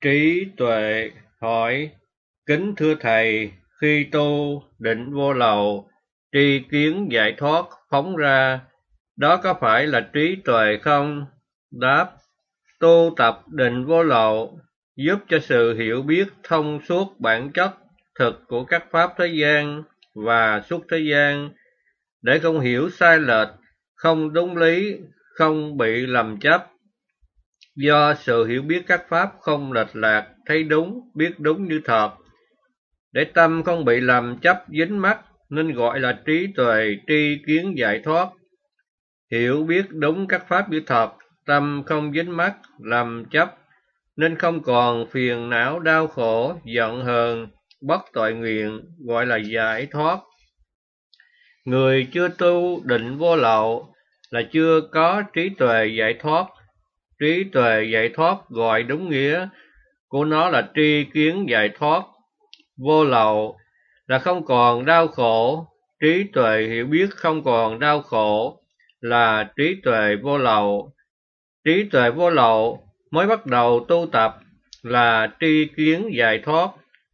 Trí tuệ hỏi: Kính thưa Thầy, khi tu định vô lậu, tri kiến giải thoát phóng ra, đó có phải là trí tuệ không? Đáp: Tu tập định vô lậu giúp cho sự hiểu biết thông suốt bản chất thực của các pháp thế gian và xuất thế gian, để không hiểu sai lệch, không đúng lý, không bị lầm chấp. Do sự hiểu biết các pháp không lệch lạc, thấy đúng, biết đúng như thật, để tâm không bị lầm chấp dính mắc, nên gọi là trí tuệ tri kiến giải thoát. Hiểu biết đúng các pháp như thật, tâm không dính mắc, lầm chấp, nên không còn phiền não đau khổ, giận hờn, bất tội nguyện, gọi là giải thoát. Người chưa tu định vô lậu là chưa có trí tuệ giải thoát. Trí tuệ giải thoát gọi đúng nghĩa của nó là tri kiến giải thoát. Vô lậu là không còn đau khổ, trí tuệ hiểu biết không còn đau khổ là trí tuệ vô lậu. Trí tuệ vô lậu mới bắt đầu tu tập là tri kiến giải thoát.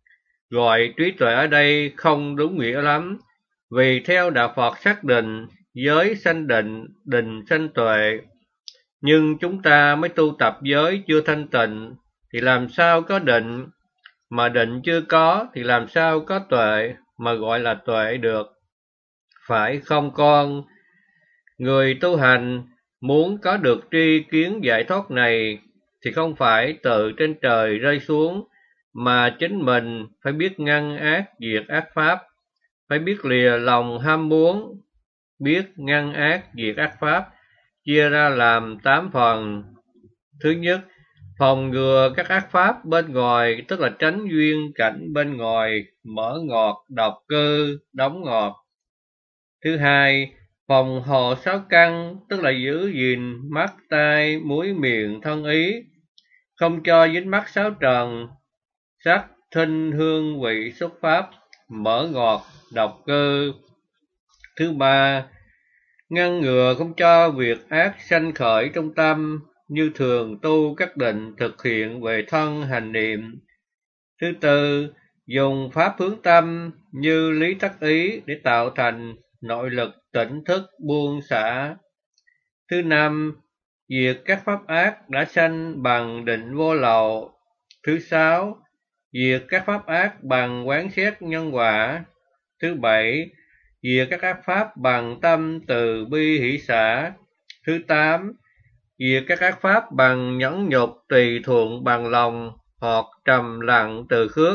Gọi trí tuệ ở đây không đúng nghĩa lắm, vì theo đạo Phật xác định giới sanh định, định sanh tuệ. Nhưng chúng ta mới tu tập giới chưa thanh tịnh thì làm sao có định, mà định chưa có thì làm sao có tuệ mà gọi là tuệ được. Phải không con? Người tu hành muốn có được tri kiến giải thoát này thì không phải từ trên trời rơi xuống, mà chính mình phải biết ngăn ác diệt ác pháp, phải biết lìa lòng ham muốn, biết ngăn ác diệt ác pháp, chia ra làm 8 phần. Thứ nhất, phòng ngừa các ác pháp bên ngoài, tức là tránh duyên cảnh bên ngoài, mở ngọt, độc cơ, đóng ngọt. Thứ hai, phòng hộ 6 căn, tức là giữ gìn mắt, tai, mũi, miệng, thân ý, không cho dính mắc 6 trần, sắc, thinh, hương, vị, xúc pháp, mở ngọt, độc cơ. Thứ ba, ngăn ngừa không cho việc ác sanh khởi trong tâm, như thường tu các định thực hiện về thân hành niệm. Thứ tư, dùng pháp hướng tâm như lý tắc ý để tạo thành nội lực tỉnh thức buông xả. Thứ năm, diệt các pháp ác đã sanh bằng định vô lậu. Thứ sáu, diệt các pháp ác bằng quán xét nhân quả. Thứ bảy, diệt các ác pháp bằng tâm từ bi hỷ xả. Thứ tám, diệt các ác pháp bằng nhẫn nhục tùy thuận bằng lòng hoặc trầm lặng từ khước.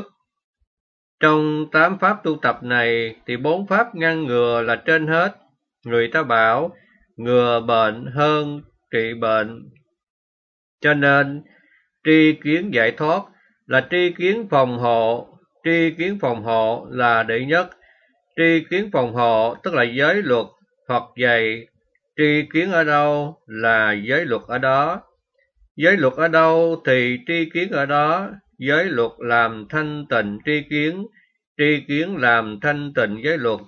Trong 8 pháp tu tập này thì 4 pháp ngăn ngừa là trên hết. Người ta bảo ngừa bệnh hơn trị bệnh. Cho nên tri kiến giải thoát là tri kiến phòng hộ. Tri kiến phòng hộ là đệ nhất. Tri kiến phòng hộ tức là giới luật Phật dạy. Tri kiến ở đâu là giới luật ở đó. Giới luật ở đâu thì tri kiến ở đó. Giới luật làm thanh tịnh tri kiến, tri kiến làm thanh tịnh giới luật.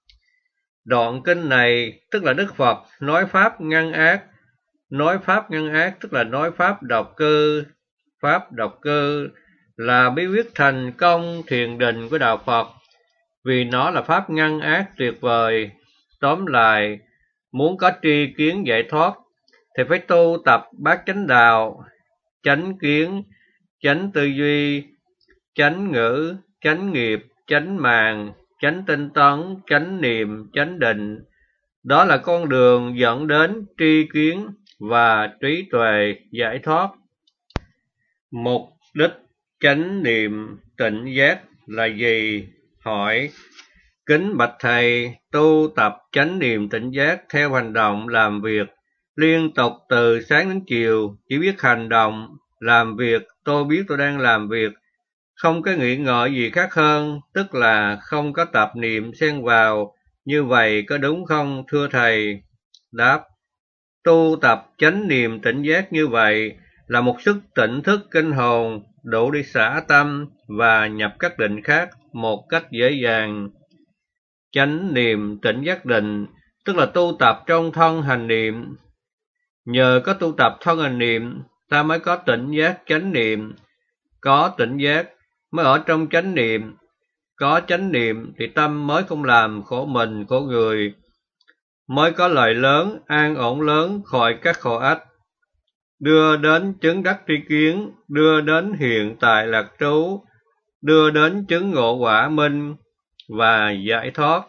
Đoạn kinh này tức là Đức Phật nói pháp ngăn ác. Nói pháp ngăn ác tức là nói pháp độc cơ. Pháp độc cơ là bí quyết thành công thiền định của đạo Phật, vì nó là pháp ngăn ác tuyệt vời. Tóm lại, muốn có tri kiến giải thoát thì phải tu tập bát chánh đạo: chánh kiến, chánh tư duy, chánh ngữ, chánh nghiệp, chánh mạng, chánh tinh tấn, chánh niệm, chánh định. Đó là con đường dẫn đến tri kiến và trí tuệ giải thoát. Mục đích chánh niệm tỉnh giác là gì? Hỏi: Kính bạch Thầy, tu tập chánh niệm tỉnh giác theo hành động làm việc, liên tục từ sáng đến chiều, chỉ biết hành động, làm việc, tôi biết tôi đang làm việc, không có nghĩ ngợi gì khác hơn, tức là không có tạp niệm xen vào. Như vậy có đúng không, thưa Thầy? Đáp: Tu tập chánh niệm tỉnh giác như vậy là một sức tỉnh thức kinh hồn, đủ để xả tâm và nhập các định khác một cách dễ dàng. Chánh niệm tỉnh giác định tức là tu tập trong thân hành niệm. Nhờ có tu tập thân hành niệm, ta mới có tỉnh giác chánh niệm. có tỉnh giác mới ở trong chánh niệm, có chánh niệm thì tâm mới không làm khổ mình khổ người, mới có lời lớn, an ổn lớn khỏi các khổ ách, đưa đến chứng đắc tri kiến, đưa đến hiện tại lạc trú, đưa đến chứng ngộ quả minh và giải thoát.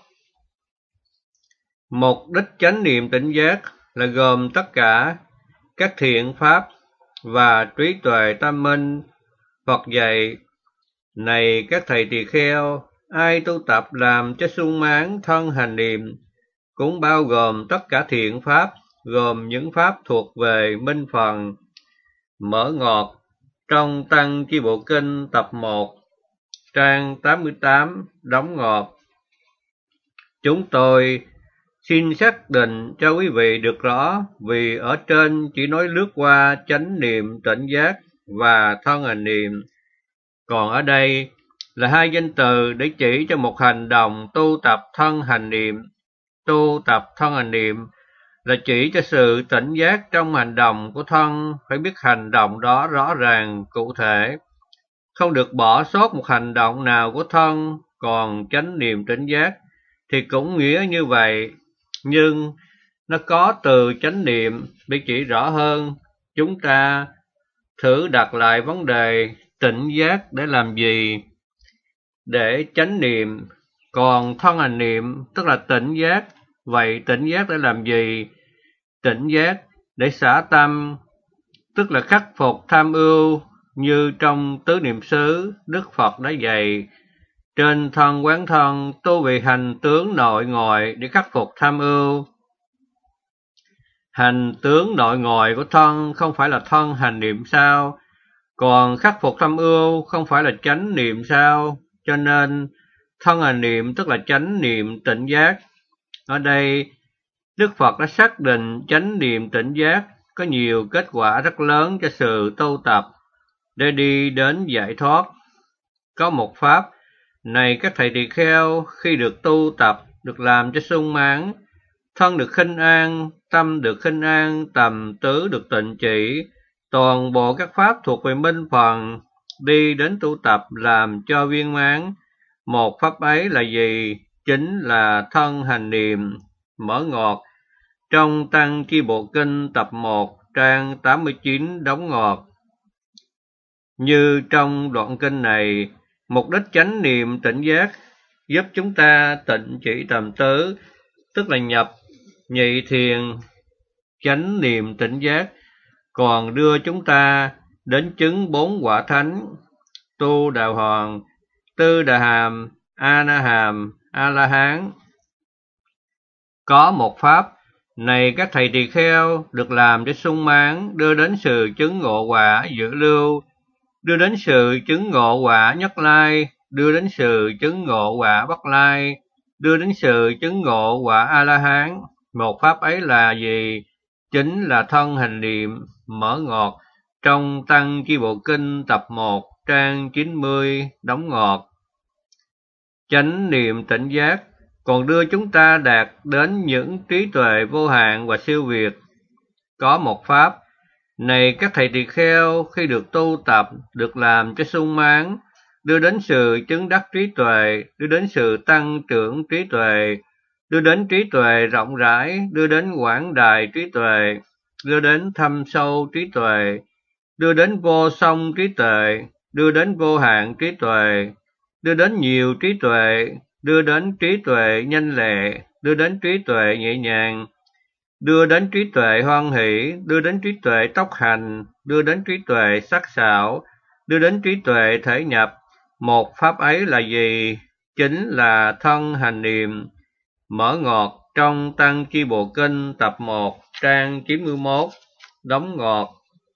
Mục đích chánh niệm tỉnh giác là gồm tất cả các thiện pháp và trí tuệ tâm minh. Phật dạy, này các thầy tỳ kheo, ai tu tập làm cho sung mãn thân hành niệm, cũng bao gồm tất cả thiện pháp, gồm những pháp thuộc về minh phần. Mở ngoặc trong Tăng Chi Bộ Kinh tập 1, trang 88, đóng ngoặc. Chúng tôi xin xác định cho quý vị được rõ, vì ở trên chỉ nói lướt qua chánh niệm tỉnh giác và thân hành niệm, còn ở đây là hai danh từ để chỉ cho một hành động tu tập thân hành niệm. Tu tập thân hành niệm là chỉ cho sự tỉnh giác trong hành động của thân, phải biết hành động đó rõ ràng, cụ thể, không được bỏ sót một hành động nào của thân. Còn chánh niệm tỉnh giác thì cũng nghĩa như vậy, nhưng nó có từ chánh niệm để chỉ rõ hơn. Chúng ta thử đặt lại vấn đề tỉnh giác để làm gì? Để chánh niệm, còn thân hành niệm tức là tỉnh giác. Vậy tỉnh giác để làm gì? Tỉnh giác để xả tâm, tức là khắc phục tham ưu, như trong tứ niệm xứ Đức Phật đã dạy, trên thân quán thân, tu vì hành tướng nội ngoại để khắc phục tham ưu. Hành tướng nội ngoại của thân không phải là thân hành niệm sao? Còn khắc phục tham ưu không phải là chánh niệm sao? Cho nên thân hành niệm tức là chánh niệm tỉnh giác. Ở đây Đức Phật đã xác định chánh niệm tỉnh giác có nhiều kết quả rất lớn cho sự tu tập để đi đến giải thoát. Có một pháp này các thầy tỳ kheo, khi được tu tập, được làm cho sung mãn, thân được khinh an, tâm được khinh an, tầm tứ được tịnh chỉ, toàn bộ các pháp thuộc về minh phần, đi đến tu tập làm cho viên mãn. Một pháp ấy là gì? Chính là thân hành niệm. Mở ngoặc trong Tăng Chi Bộ Kinh tập 1, trang 89, đóng ngoặc. Như trong đoạn kinh này, mục đích chánh niệm tỉnh giác giúp chúng ta tịnh chỉ tầm tứ, tức là nhập nhị thiền chánh niệm tỉnh giác, còn đưa chúng ta đến chứng 4 quả thánh: Tu Đà Hoàng, Tư Đà Hàm, A Na Hàm, A La Hán. Có một pháp này các thầy tỳ kheo, được làm cho sung mãn, đưa đến sự chứng ngộ quả dự lưu, đưa đến sự chứng ngộ quả nhất lai, đưa đến sự chứng ngộ quả bất lai, đưa đến sự chứng ngộ quả A La Hán. Một pháp ấy là gì? Chính là thân hành niệm. Mở ngoặc trong Tăng Chi Bộ Kinh tập 1, trang 90, đóng ngoặc. Chánh niệm tỉnh giác còn đưa chúng ta đạt đến những trí tuệ vô hạn và siêu việt. Có một pháp này các thầy tỳ kheo, khi được tu tập, được làm cho sung mãn, đưa đến sự chứng đắc trí tuệ, đưa đến sự tăng trưởng trí tuệ, đưa đến trí tuệ rộng rãi, đưa đến quảng đại trí tuệ, đưa đến thâm sâu trí tuệ, đưa đến vô song trí tuệ, đưa đến vô hạn trí tuệ, đưa đến nhiều trí tuệ, đưa đến trí tuệ nhanh lẹ, đưa đến trí tuệ nhẹ nhàng, đưa đến trí tuệ hoan hỷ, đưa đến trí tuệ tốc hành, đưa đến trí tuệ sắc sảo, đưa đến trí tuệ thể nhập. Một pháp ấy là gì? Chính là thân hành niệm. Mở ngoặc trong Tăng Chi Bộ Kinh tập 1, trang 91, đóng ngoặc.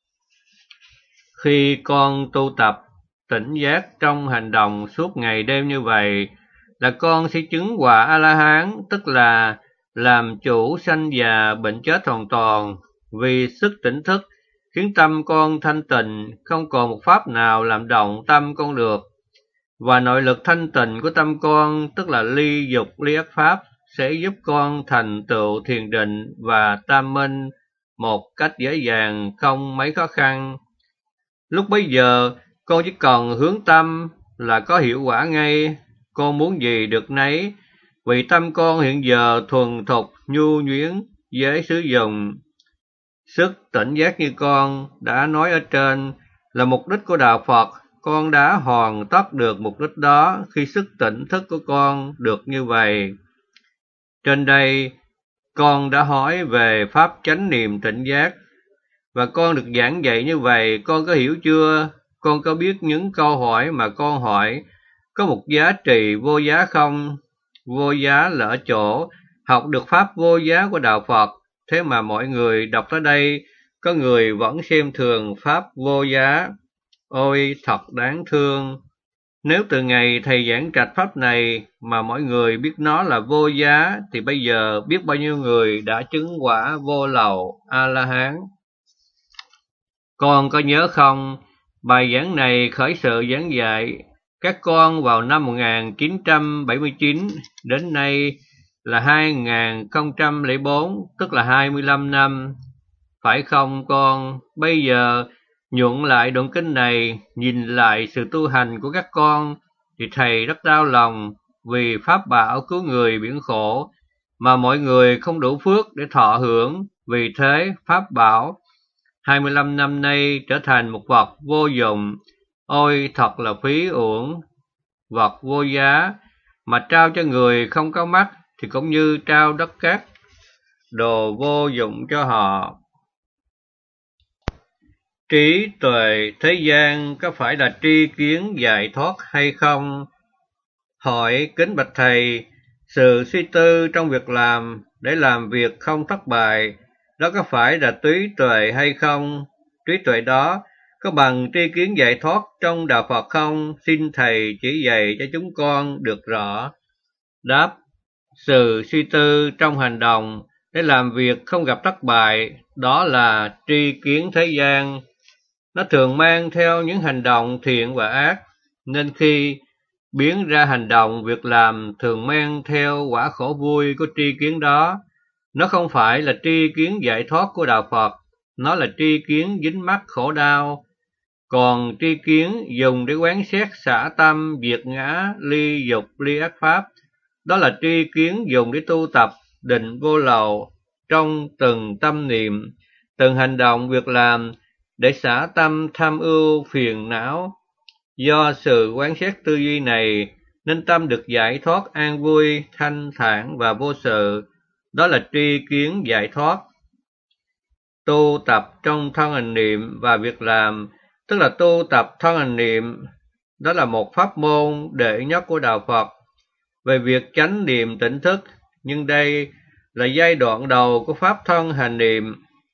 Khi con tu tập tỉnh giác trong hành động suốt ngày đêm như vậy, là con sẽ chứng quả A-la-hán, tức là làm chủ sanh già bệnh chết hoàn toàn. Vì sức tỉnh thức khiến tâm con thanh tịnh, không còn một pháp nào làm động tâm con được. Và nội lực thanh tịnh của tâm con, tức là ly dục ly ác pháp, sẽ giúp con thành tựu thiền định và tam minh một cách dễ dàng, không mấy khó khăn. Lúc bấy giờ Con chỉ cần hướng tâm là có hiệu quả ngay, con muốn gì được nấy, vì tâm con hiện giờ thuần thục, nhu nhuyễn, dễ sử dụng. Sức tỉnh giác như con đã nói ở trên là mục đích của Đạo Phật, con đã hoàn tất được mục đích đó khi sức tỉnh thức của con được như vậy. Trên đây, con đã hỏi về Pháp chánh niệm tỉnh giác, và con được giảng dạy như vậy, con có hiểu chưa? Con có biết những câu hỏi mà con hỏi có một giá trị vô giá không? Vô giá là ở chỗ học được Pháp vô giá của Đạo Phật, thế mà mọi người đọc tới đây, có người vẫn xem thường Pháp vô giá. Ôi, thật đáng thương! Nếu từ ngày thầy giảng trạch Pháp này mà mọi người biết nó là vô giá, thì bây giờ biết bao nhiêu người đã chứng quả vô lậu, A-la-hán. Con có nhớ không, bài giảng này khởi sự giảng dạy các con vào năm 1979, đến nay là 2004, tức là 25 năm. Phải không con? Bây giờ nhuận lại đoạn kinh này, nhìn lại sự tu hành của các con, thì thầy rất đau lòng vì Pháp bảo cứu người biển khổ, mà mọi người không đủ phước để thọ hưởng. Vì thế Pháp bảo 25 năm nay trở thành một vật vô dụng. Ôi thật là phí uổng, vật vô giá, mà trao cho người không có mắt thì cũng như trao đất cát, đồ vô dụng cho họ. Trí tuệ thế gian có phải là tri kiến giải thoát hay không? Hỏi kính bạch thầy, sự suy tư trong việc làm để làm việc không thất bại, đó có phải là trí tuệ hay không? Trí tuệ đó có bằng tri kiến giải thoát trong Đạo Phật không? Xin thầy chỉ dạy cho chúng con được rõ. Đáp, sự suy tư trong hành động để làm việc không gặp thất bại, đó là tri kiến thế gian. Nó thường mang theo những hành động thiện và ác, nên khi biến ra hành động việc làm thường mang theo quả khổ vui của tri kiến đó. Nó không phải là tri kiến giải thoát của Đạo Phật, nó là tri kiến dính mắc khổ đau. Còn tri kiến dùng để quán xét xả tâm, diệt ngã, ly dục, ly ác pháp, đó là tri kiến dùng để tu tập định vô lậu trong từng tâm niệm, từng hành động việc làm, để xả tâm tham ưu phiền não. Do sự quán xét tư duy này nên tâm được giải thoát an vui, thanh thản và vô sự, đó là tri kiến giải thoát. Tu tập trong thân hành niệm và việc làm, tức là tu tập thân hành niệm, đó là một pháp môn đệ nhất của Đạo Phật về việc chánh niệm tỉnh thức, nhưng đây là giai đoạn đầu của pháp thân hành niệm.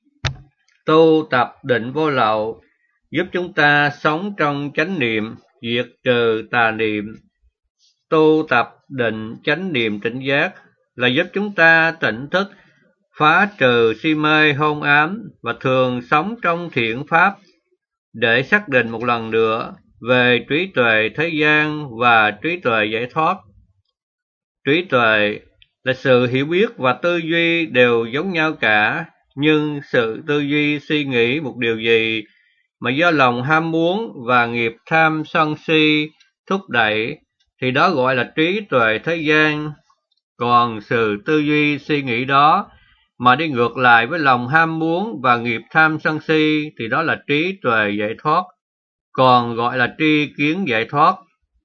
Tu tập định vô lậu giúp chúng ta sống trong chánh niệm, diệt trừ tà niệm. Tu tập định chánh niệm tỉnh giác là giúp chúng ta tỉnh thức, phá trừ si mê hôn ám và thường sống trong thiện pháp, để xác định một lần nữa về trí tuệ thế gian và trí tuệ giải thoát. Trí tuệ là sự hiểu biết và tư duy đều giống nhau cả, nhưng sự tư duy suy nghĩ một điều gì mà do lòng ham muốn và nghiệp tham sân si thúc đẩy, thì đó gọi là trí tuệ thế gian. Còn sự tư duy suy nghĩ đó mà đi ngược lại với lòng ham muốn và nghiệp tham sân si, thì đó là trí tuệ giải thoát, còn gọi là tri kiến giải thoát.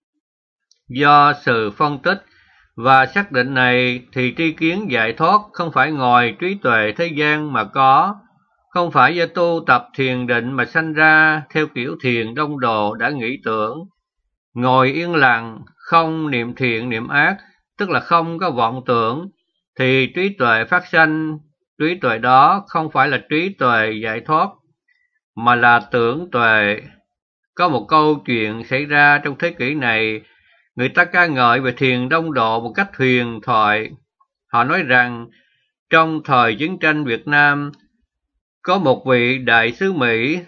Do sự phân tích và xác định này thì tri kiến giải thoát không phải ngoài trí tuệ thế gian mà có, không phải do tu tập thiền định mà sanh ra theo kiểu thiền đông đồ đã nghĩ tưởng. Ngồi yên lặng, không niệm thiện niệm ác, tức là không có vọng tưởng, thì trí tuệ phát sanh. Trí tuệ đó không phải là trí tuệ giải thoát, mà là tưởng tuệ. Có một câu chuyện xảy ra trong thế kỷ này, người ta ca ngợi về thiền đông độ một cách huyền thoại. Họ nói rằng trong thời chiến tranh Việt Nam, có một vị đại sứ Mỹ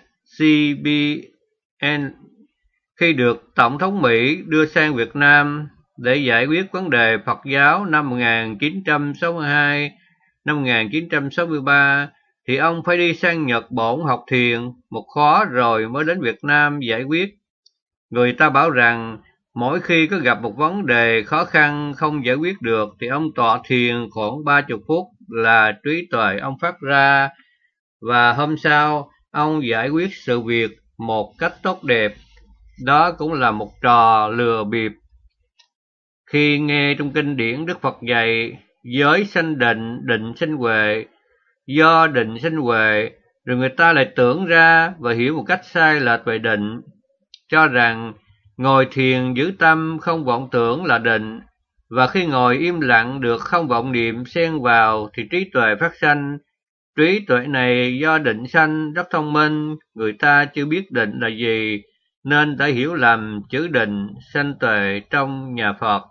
CBN khi được Tổng thống Mỹ đưa sang Việt Nam để giải quyết vấn đề Phật giáo năm 1962, năm 1963, thì ông phải đi sang Nhật Bản học thiền một khóa rồi mới đến Việt Nam giải quyết. Người ta bảo rằng mỗi khi có gặp một vấn đề khó khăn không giải quyết được thì ông tọa thiền khoảng 30 phút là trí tuệ ông phát ra, và hôm sau ông giải quyết sự việc một cách tốt đẹp. Đó cũng là một trò lừa bịp. Khi nghe trong kinh điển Đức Phật dạy giới sanh định, định sanh huệ, do định sanh huệ, rồi người ta lại tưởng ra và hiểu một cách sai lệch về định, cho rằng ngồi thiền giữ tâm không vọng tưởng là định, và khi ngồi im lặng được không vọng niệm xen vào thì trí tuệ phát sanh. Trí tuệ này do định sanh, rất thông minh, người ta chưa biết định là gì nên đã hiểu lầm chữ định sanh tuệ trong nhà Phật.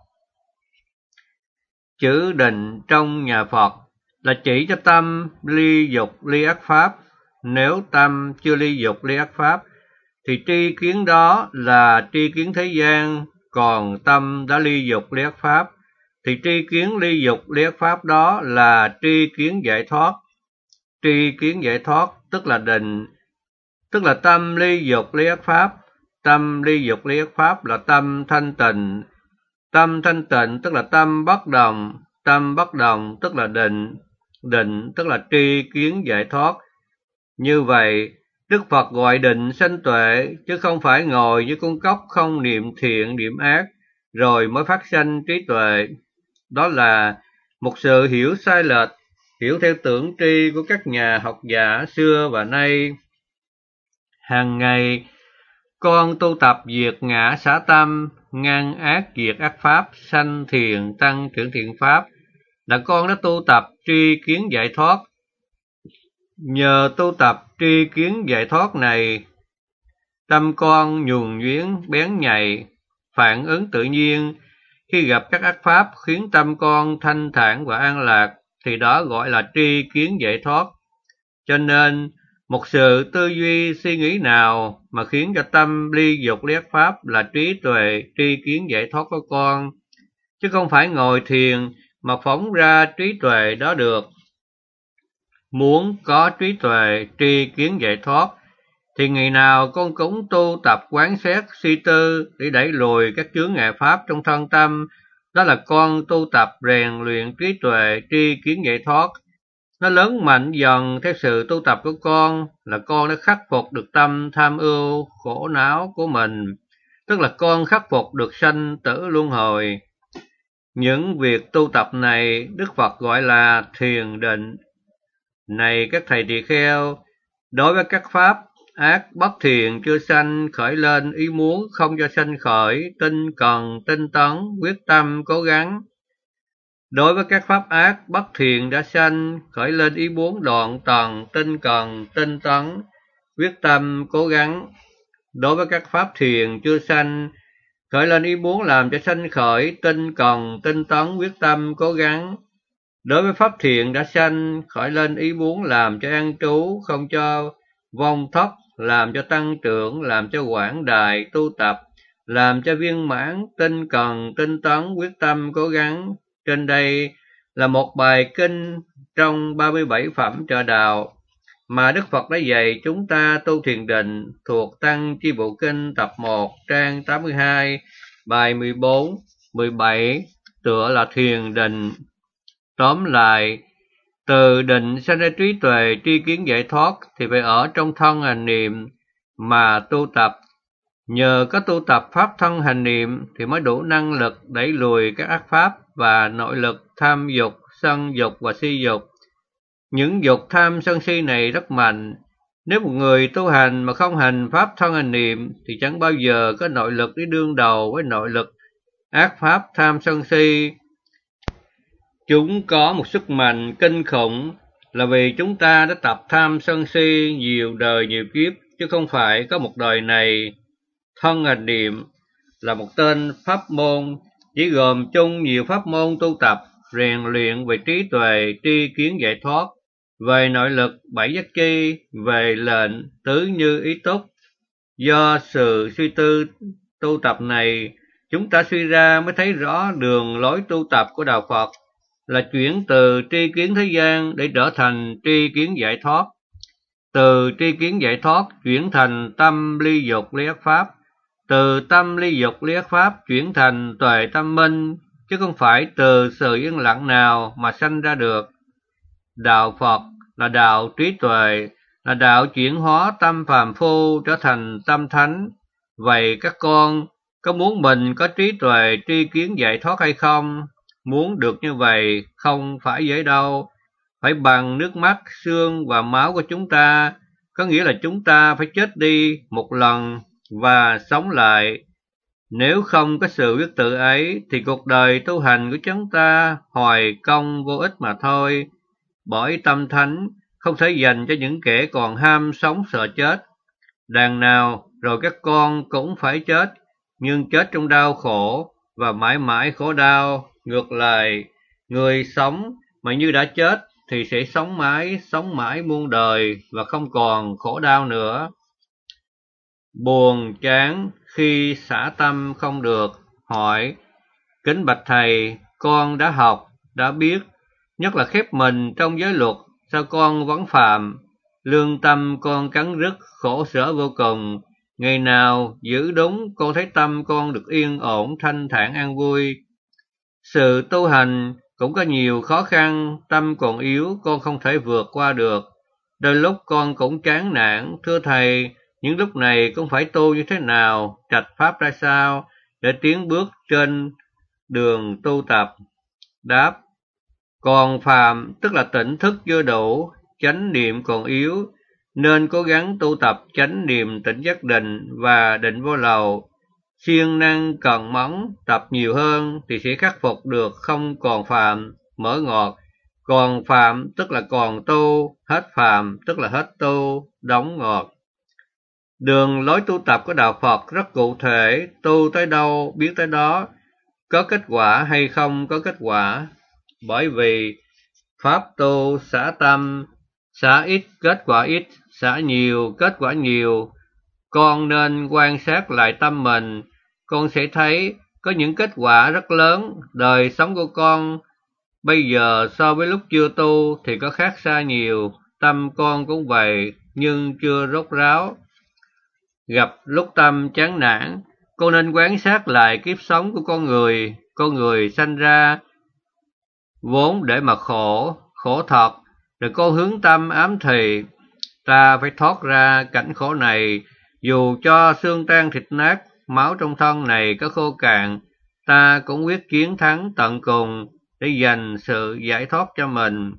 Chữ định trong nhà Phật là chỉ cho tâm ly dục ly ác pháp. Nếu tâm chưa ly dục ly ác pháp thì tri kiến đó là tri kiến thế gian, còn tâm đã ly dục ly ác pháp thì tri kiến ly dục ly ác pháp đó là tri kiến giải thoát. Tri kiến giải thoát tức là định, tức là tâm ly dục ly ác pháp. Tâm ly dục ly ác pháp là tâm thanh tịnh. Tâm thanh tịnh tức là tâm bất động. Tâm bất động tức là định. Định tức là tri kiến giải thoát. Như vậy, Đức Phật gọi định sanh tuệ, chứ không phải ngồi như con cóc không niệm thiện niệm ác, rồi mới phát sanh trí tuệ. Đó là một sự hiểu sai lệch, hiểu theo tưởng tri của các nhà học giả xưa và nay. Hàng ngày, con tu tập diệt ngã xả tâm, ngăn ác diệt ác pháp, sanh thiền tăng trưởng thiện pháp, là con đã tu tập tri kiến giải thoát. Nhờ tu tập tri kiến giải thoát này, tâm con nhuần nhuyễn bén nhạy, phản ứng tự nhiên. Khi gặp các ác pháp khiến tâm con thanh thản và an lạc, thì đó gọi là tri kiến giải thoát. Cho nên, một sự tư duy suy nghĩ nào mà khiến cho tâm ly dục ly ác pháp là trí tuệ, tri kiến giải thoát của con, chứ không phải ngồi thiền mà phóng ra trí tuệ đó được. Muốn có trí tuệ, tri kiến giải thoát, thì ngày nào con cũng tu tập quán xét, suy tư để đẩy lùi các chướng ngại pháp trong thân tâm. Đó là con tu tập rèn luyện trí tuệ, tri kiến giải thoát. Nó lớn mạnh dần theo sự tu tập của con, là con đã khắc phục được tâm tham ưu, khổ não của mình, tức là con khắc phục được sanh tử luân hồi. Những việc tu tập này Đức Phật gọi là thiền định. Này các thầy tỳ kheo, đối với các pháp ác bất thiện chưa sanh khởi lên ý muốn không cho sanh khởi, tinh cần, tinh tấn, quyết tâm, cố gắng. Đối với các pháp ác bất thiện đã sanh khởi lên ý muốn đoạn tầng, tinh cần, tinh tấn, quyết tâm, cố gắng. Đối với các pháp thiện chưa sanh khởi lên ý muốn làm cho sanh khởi, tinh cần, tinh tấn, quyết tâm, cố gắng. Đối với pháp thiện đã sanh khởi lên ý muốn làm cho an trú, không cho vong thất, làm cho tăng trưởng, làm cho quảng đại tu tập, làm cho viên mãn, tinh cần, tinh tấn, quyết tâm, cố gắng. Trên đây là một bài kinh trong 37 phẩm trợ đạo mà Đức Phật đã dạy chúng ta tu thiền định, thuộc Tăng Chi Bộ Kinh tập 1 trang 82, bài 14, 17, tựa là thiền định. Tóm lại, từ định sanh ra trí tuệ, tri kiến giải thoát thì phải ở trong thân hành niệm mà tu tập. Nhờ có tu tập pháp thân hành niệm thì mới đủ năng lực đẩy lùi các ác pháp và nội lực tham dục, sân dục và si dục. Những dục tham sân si này rất mạnh. Nếu một người tu hành mà không hành pháp thân hành niệm thì chẳng bao giờ có nội lực để đương đầu với nội lực ác pháp tham sân si. Chúng có một sức mạnh kinh khủng là vì chúng ta đã tập tham sân si nhiều đời nhiều kiếp, chứ không phải có một đời này. Thân hành niệm là một tên pháp môn, chỉ gồm chung nhiều pháp môn tu tập, rèn luyện về trí tuệ, tri kiến giải thoát, về nội lực bảy giác chi, về lệnh tứ như ý túc. Do sự suy tư tu tập này, chúng ta suy ra mới thấy rõ đường lối tu tập của Đạo Phật là chuyển từ tri kiến thế gian để trở thành tri kiến giải thoát. Từ tri kiến giải thoát chuyển thành tâm ly dục ly ác pháp. Từ tâm ly dục ly ác pháp chuyển thành tuệ tâm minh, chứ không phải từ sự yên lặng nào mà sanh ra được. Đạo Phật là đạo trí tuệ, là đạo chuyển hóa tâm phàm phu trở thành tâm thánh. Vậy các con có muốn mình có trí tuệ tri kiến giải thoát hay không? Muốn được như vậy không phải dễ đâu. Phải bằng nước mắt, xương và máu của chúng ta, có nghĩa là chúng ta phải chết đi một lần và sống lại. Nếu không có sự biết tự ấy thì cuộc đời tu hành của chúng ta hoài công vô ích mà thôi. Bởi tâm thánh không thể dành cho những kẻ còn ham sống sợ chết. Đằng nào rồi các con cũng phải chết, nhưng chết trong đau khổ và mãi mãi khổ đau. Ngược lại, người sống mà như đã chết thì sẽ sống mãi muôn đời và không còn khổ đau nữa. Buồn chán khi xả tâm không được, hỏi: Kính bạch thầy, con đã học, đã biết, nhất là khép mình trong giới luật, sao con vẫn phạm? Lương tâm con cắn rứt, khổ sở vô cùng. Ngày nào giữ đúng, con thấy tâm con được yên ổn, thanh thản an vui. Sự tu hành cũng có nhiều khó khăn, tâm còn yếu, con không thể vượt qua được. Đôi lúc con cũng chán nản, thưa thầy, những lúc này con phải tu như thế nào, trạch pháp ra sao, để tiến bước trên đường tu tập? Đáp: Còn phàm tức là tỉnh thức chưa đủ, chánh niệm còn yếu, nên cố gắng tu tập chánh niệm tỉnh giác định và định vô lậu. Siêng năng cần mẫn tập nhiều hơn thì sẽ khắc phục được không còn phàm, mở ngọt. Còn phàm tức là còn tu, hết phàm tức là hết tu, đóng ngọt. Đường lối tu tập của đạo Phật rất cụ thể, tu tới đâu biết tới đó, có kết quả hay không có kết quả. Bởi vì pháp tu xả tâm, xả ít kết quả ít, xả nhiều kết quả nhiều. Con nên quan sát lại tâm mình, con sẽ thấy có những kết quả rất lớn. Đời sống của con bây giờ so với lúc chưa tu thì có khác xa nhiều. Tâm con cũng vậy, nhưng chưa rốt ráo. Gặp lúc tâm chán nản, con nên quan sát lại kiếp sống của con người. Con người sanh ra vốn để mà khổ, khổ thật, rồi con hướng tâm ám thì ta phải thoát ra cảnh khổ này. Dù cho xương tan thịt nát, máu trong thân này có khô cạn, ta cũng quyết chiến thắng tận cùng để giành sự giải thoát cho mình.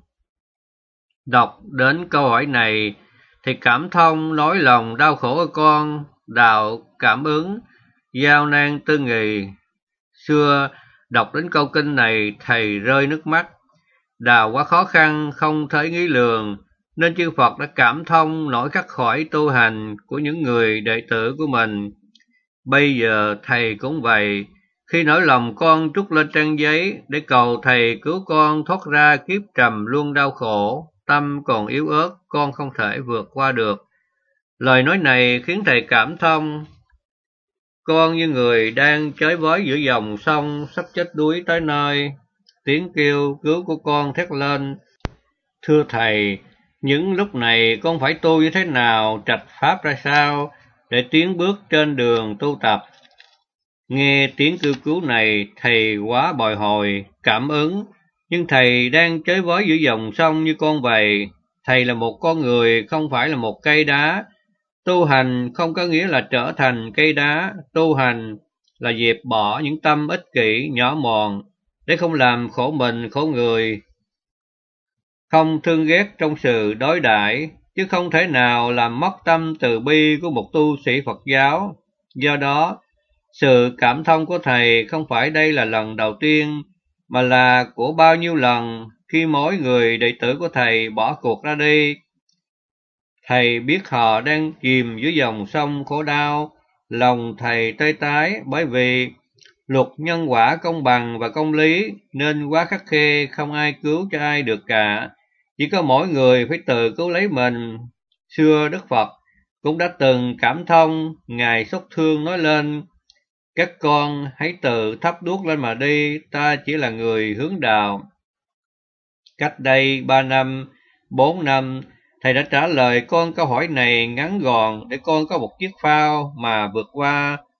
Đọc đến câu hỏi này thì cảm thông nỗi lòng đau khổ của con. Đạo cảm ứng giao nan tư nghì. Xưa đọc đến câu kinh này thầy rơi nước mắt. Đạo quá khó khăn không thể nghĩ lường, nên chư Phật đã cảm thông nỗi khắc khoải tu hành của những người đệ tử của mình. Bây giờ thầy cũng vậy, khi nỗi lòng con trút lên trang giấy để cầu thầy cứu con thoát ra kiếp trầm luân đau khổ, tâm còn yếu ớt, con không thể vượt qua được. Lời nói này khiến thầy cảm thông. Con như người đang chới với giữa dòng sông, sắp chết đuối tới nơi. Tiếng kêu cứu của con thét lên: Thưa thầy, những lúc này con phải tu như thế nào, trạch pháp ra sao, để tiến bước trên đường tu tập? Nghe tiếng kêu cứu này, thầy quá bồi hồi, cảm ứng, nhưng thầy đang chới với giữa dòng sông như con vậy. Thầy là một con người, không phải là một cây đá. Tu hành không có nghĩa là trở thành cây đá, tu hành là dẹp bỏ những tâm ích kỷ, nhỏ mọn, để không làm khổ mình, khổ người. Không thương ghét trong sự đối đãi, chứ không thể nào làm mất tâm từ bi của một tu sĩ Phật giáo. Do đó, sự cảm thông của thầy không phải đây là lần đầu tiên, mà là của bao nhiêu lần khi mỗi người đệ tử của thầy bỏ cuộc ra đi. Thầy biết họ đang chìm dưới dòng sông khổ đau, lòng thầy tê tái bởi vì luật nhân quả công bằng và công lý nên quá khắt khe, không ai cứu cho ai được cả. Chỉ có mỗi người phải tự cứu lấy mình. Xưa Đức Phật cũng đã từng cảm thông, Ngài xót thương nói lên: Các con hãy tự thắp đuốc lên mà đi, ta chỉ là người hướng đạo. Cách đây 3 năm, 4 năm, thầy đã trả lời con câu hỏi này ngắn gọn để con có một chiếc phao mà vượt qua.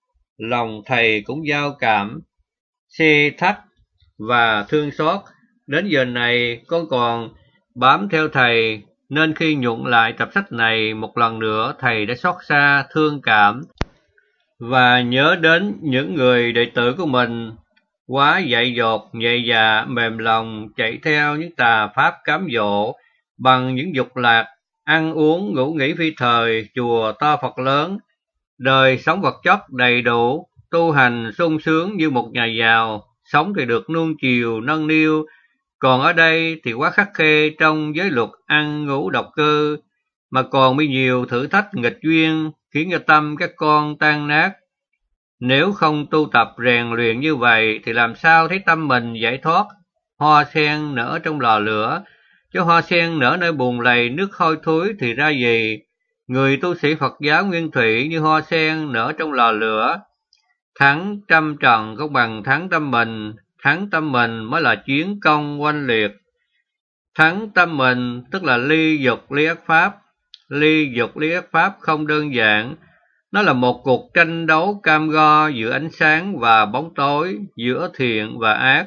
lòng thầy cũng dao cảm, xe thắt và thương xót. Đến giờ này con còn bám theo thầy, nên khi nhuận lại tập sách này một lần nữa, thầy đã xót xa, thương cảm và nhớ đến những người đệ tử của mình quá dại dột, nhẹ dạ, mềm lòng, chạy theo những tà pháp cám dỗ bằng những dục lạc, ăn uống ngủ nghỉ phi thời, chùa to Phật lớn, đời sống vật chất đầy đủ, tu hành sung sướng như một nhà giàu, sống thì được nuông chiều nâng niu, còn ở đây thì quá khắt khe trong giới luật ăn ngủ độc cư, mà còn bị nhiều thử thách nghịch duyên khiến cho tâm các con tan nát. Nếu không tu tập rèn luyện như vậy thì làm sao thấy tâm mình giải thoát? Hoa sen nở trong lò lửa, chứ hoa sen nở nơi bùn lầy nước hôi thối thì ra gì? Người tu sĩ Phật giáo nguyên thủy như hoa sen nở trong lò lửa. Thắng trăm trận không bằng thắng tâm mình, thắng tâm mình mới là chiến công oanh liệt. Thắng tâm mình tức là ly dục ly ác pháp. Ly dục ly ác pháp không đơn giản, nó là một cuộc tranh đấu cam go giữa ánh sáng và bóng tối, giữa thiện và ác,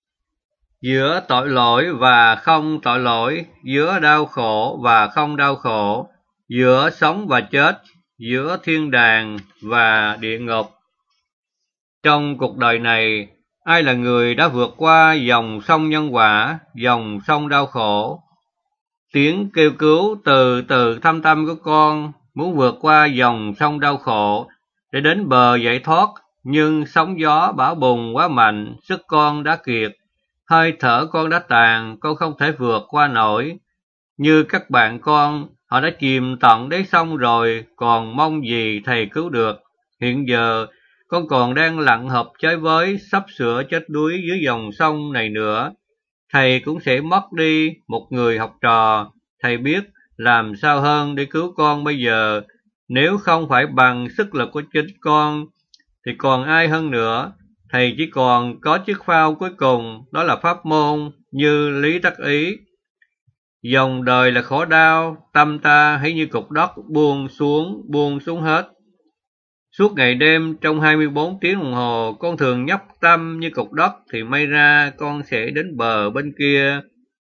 giữa tội lỗi và không tội lỗi, giữa đau khổ và không đau khổ, giữa sống và chết, giữa thiên đàng và địa ngục. Trong cuộc đời này, ai là người đã vượt qua dòng sông nhân quả, dòng sông đau khổ? Tiếng kêu cứu từ từ thâm tâm của con muốn vượt qua dòng sông đau khổ để đến bờ giải thoát, nhưng sóng gió bão bùng quá mạnh, sức con đã kiệt, hơi thở con đã tàn, con không thể vượt qua nổi. Như các bạn con, họ đã chìm tận đáy sông rồi, còn mong gì thầy cứu được. Hiện giờ, con còn đang lặn hợp chơi với, sắp sửa chết đuối dưới dòng sông này nữa. Thầy cũng sẽ mất đi một người học trò, thầy biết làm sao hơn để cứu con bây giờ. Nếu không phải bằng sức lực của chính con, thì còn ai hơn nữa. Thầy chỉ còn có chiếc phao cuối cùng, đó là pháp môn, như lý tắc ý. Dòng đời là khổ đau, tâm ta hãy như cục đất buông xuống hết. Suốt ngày đêm trong 24 tiếng đồng hồ, con thường nhấp tâm như cục đất thì may ra con sẽ đến bờ bên kia.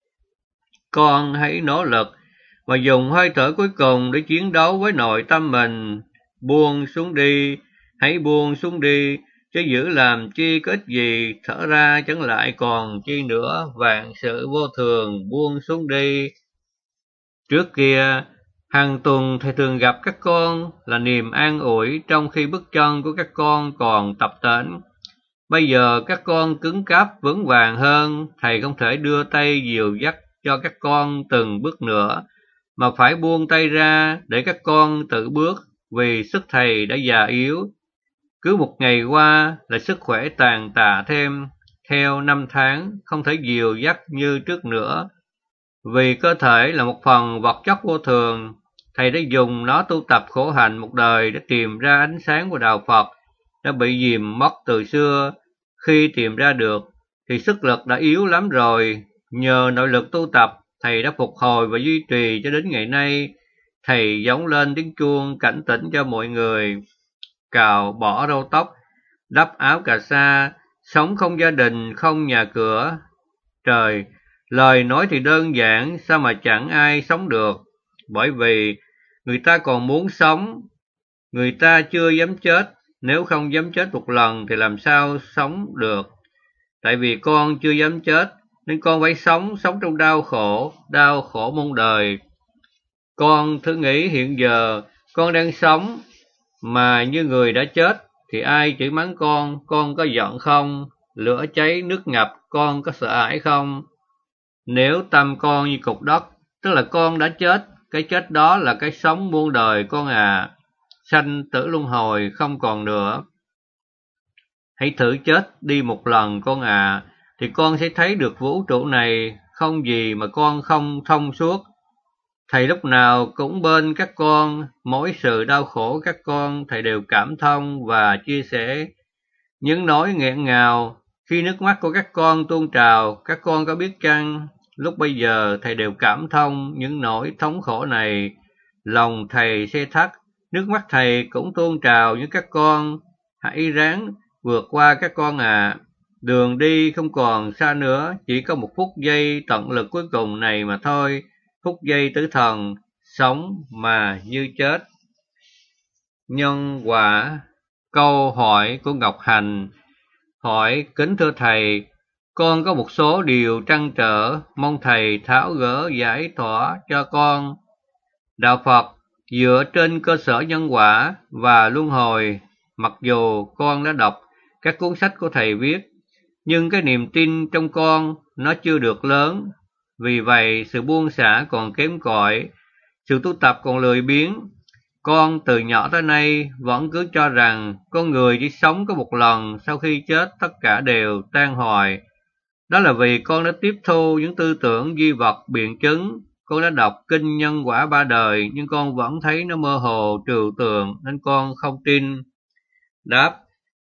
Con hãy nỗ lực và dùng hơi thở cuối cùng để chiến đấu với nội tâm mình. Buông xuống đi, hãy buông xuống đi, chứ giữ làm chi có ích gì, thở ra chẳng lại còn chi nữa, vạn sự vô thường, buông xuống đi. Trước kia, hàng tuần thầy thường gặp các con là niềm an ủi trong khi bước chân của các con còn tập tễnh. Bây giờ các con cứng cáp vững vàng hơn, thầy không thể đưa tay dìu dắt cho các con từng bước nữa, mà phải buông tay ra để các con tự bước, vì sức thầy đã già yếu. Cứ một ngày qua là sức khỏe tàn tạ thêm, theo năm tháng không thể dìu dắt như trước nữa. Vì cơ thể là một phần vật chất vô thường, thầy đã dùng nó tu tập khổ hạnh một đời để tìm ra ánh sáng của đạo Phật, đã bị dìm mất từ xưa. Khi tìm ra được, thì sức lực đã yếu lắm rồi. Nhờ nội lực tu tập, thầy đã phục hồi và duy trì cho đến ngày nay. Thầy gióng lên tiếng chuông cảnh tỉnh cho mọi người. Cạo bỏ râu tóc, đắp áo cà sa, sống không gia đình, không nhà cửa. Trời, lời nói thì đơn giản, sao mà chẳng ai sống được? Bởi vì người ta còn muốn sống, người ta chưa dám chết. Nếu không dám chết một lần thì làm sao sống được? Tại vì con chưa dám chết, nên con phải sống trong đau khổ muôn đời. Con thử nghĩ hiện giờ con đang sống, mà như người đã chết, thì ai chửi mắng con có giận không? Lửa cháy nước ngập, con có sợ hãi không? Nếu tâm con như cục đất, tức là con đã chết, cái chết đó là cái sống muôn đời con à. Sanh tử luân hồi không còn nữa. Hãy thử chết đi một lần con à, thì con sẽ thấy được vũ trụ này không gì mà con không thông suốt. Thầy lúc nào cũng bên các con, mỗi sự đau khổ các con thầy đều cảm thông và chia sẻ. Những nỗi nghẹn ngào khi nước mắt của các con tuôn trào, các con có biết chăng? Lúc bây giờ thầy đều cảm thông những nỗi thống khổ này. Lòng thầy se thắt, nước mắt thầy cũng tuôn trào như các con. hãy ráng vượt qua các con ạ. Đường đi không còn xa nữa, chỉ có một phút giây tận lực cuối cùng này mà thôi, phút giây tử thần, sống mà như chết. Nhân quả. Câu hỏi của Ngọc Hành hỏi: kính thưa thầy, con có một số điều trăn trở, mong thầy tháo gỡ giải tỏa cho con. Đạo Phật dựa trên cơ sở nhân quả và luân hồi. Mặc dù con đã đọc các cuốn sách của thầy viết, nhưng cái niềm tin trong con nó chưa được lớn. Vì vậy sự buông xả còn kém cỏi, sự tu tập còn lười biếng. Con từ nhỏ tới nay vẫn cứ cho rằng con người chỉ sống có một lần, sau khi chết tất cả đều tan hoại. Đó là vì con đã tiếp thu những tư tưởng duy vật biện chứng. Con đã đọc kinh nhân quả ba đời, nhưng con vẫn thấy nó mơ hồ trừu tượng, nên con không tin. Đáp: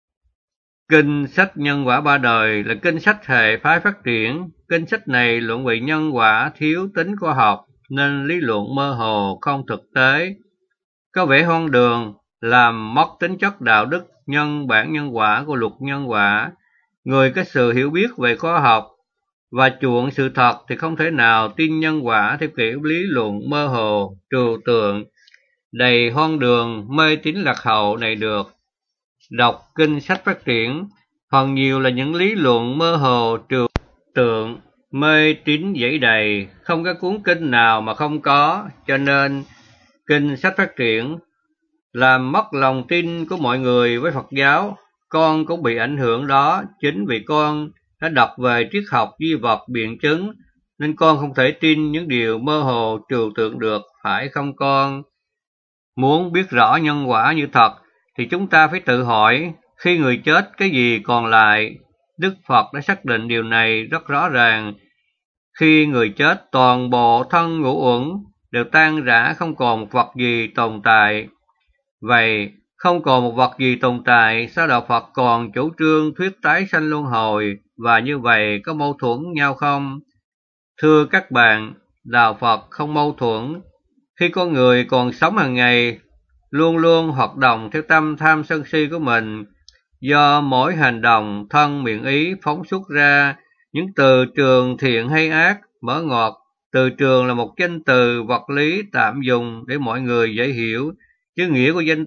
kinh sách nhân quả ba đời là kinh sách hệ phái phát triển. Kinh sách này luận về nhân quả thiếu tính khoa học, nên lý luận mơ hồ không thực tế, có vẻ hoang đường, làm mất tính chất đạo đức nhân bản nhân quả của luật nhân quả. Người có sự hiểu biết về khoa học và chuộng sự thật thì không thể nào tin nhân quả theo kiểu lý luận mơ hồ, trừu tượng, đầy hoang đường, mê tín lạc hậu này được. Đọc kinh sách phát triển, phần nhiều là những lý luận mơ hồ, trừu tượng, mê tín dẫy đầy, không có cuốn kinh nào mà không có, cho nên kinh sách phát triển làm mất lòng tin của mọi người với Phật giáo. Con cũng bị ảnh hưởng đó, chính vì con đã đọc về triết học duy vật biện chứng, nên con không thể tin những điều mơ hồ trừu tượng được, phải không con? Muốn biết rõ nhân quả như thật, thì chúng ta phải tự hỏi, khi người chết cái gì còn lại? Đức Phật đã xác định điều này rất rõ ràng. Khi người chết, toàn bộ thân ngũ uẩn đều tan rã, không còn một vật gì tồn tại. Vậy, không còn một vật gì tồn tại, sao Đạo Phật còn chủ trương thuyết tái sanh luân hồi, và như vậy có mâu thuẫn nhau không? Thưa các bạn, Đạo Phật không mâu thuẫn. Khi con người còn sống hàng ngày, luôn luôn hoạt động theo tâm tham sân si của mình, do mỗi hành động thân miệng ý phóng xuất ra những từ trường thiện hay ác, mở ngoặt. Từ trường là một danh từ vật lý tạm dùng để mọi người dễ hiểu, chứ nghĩa của danh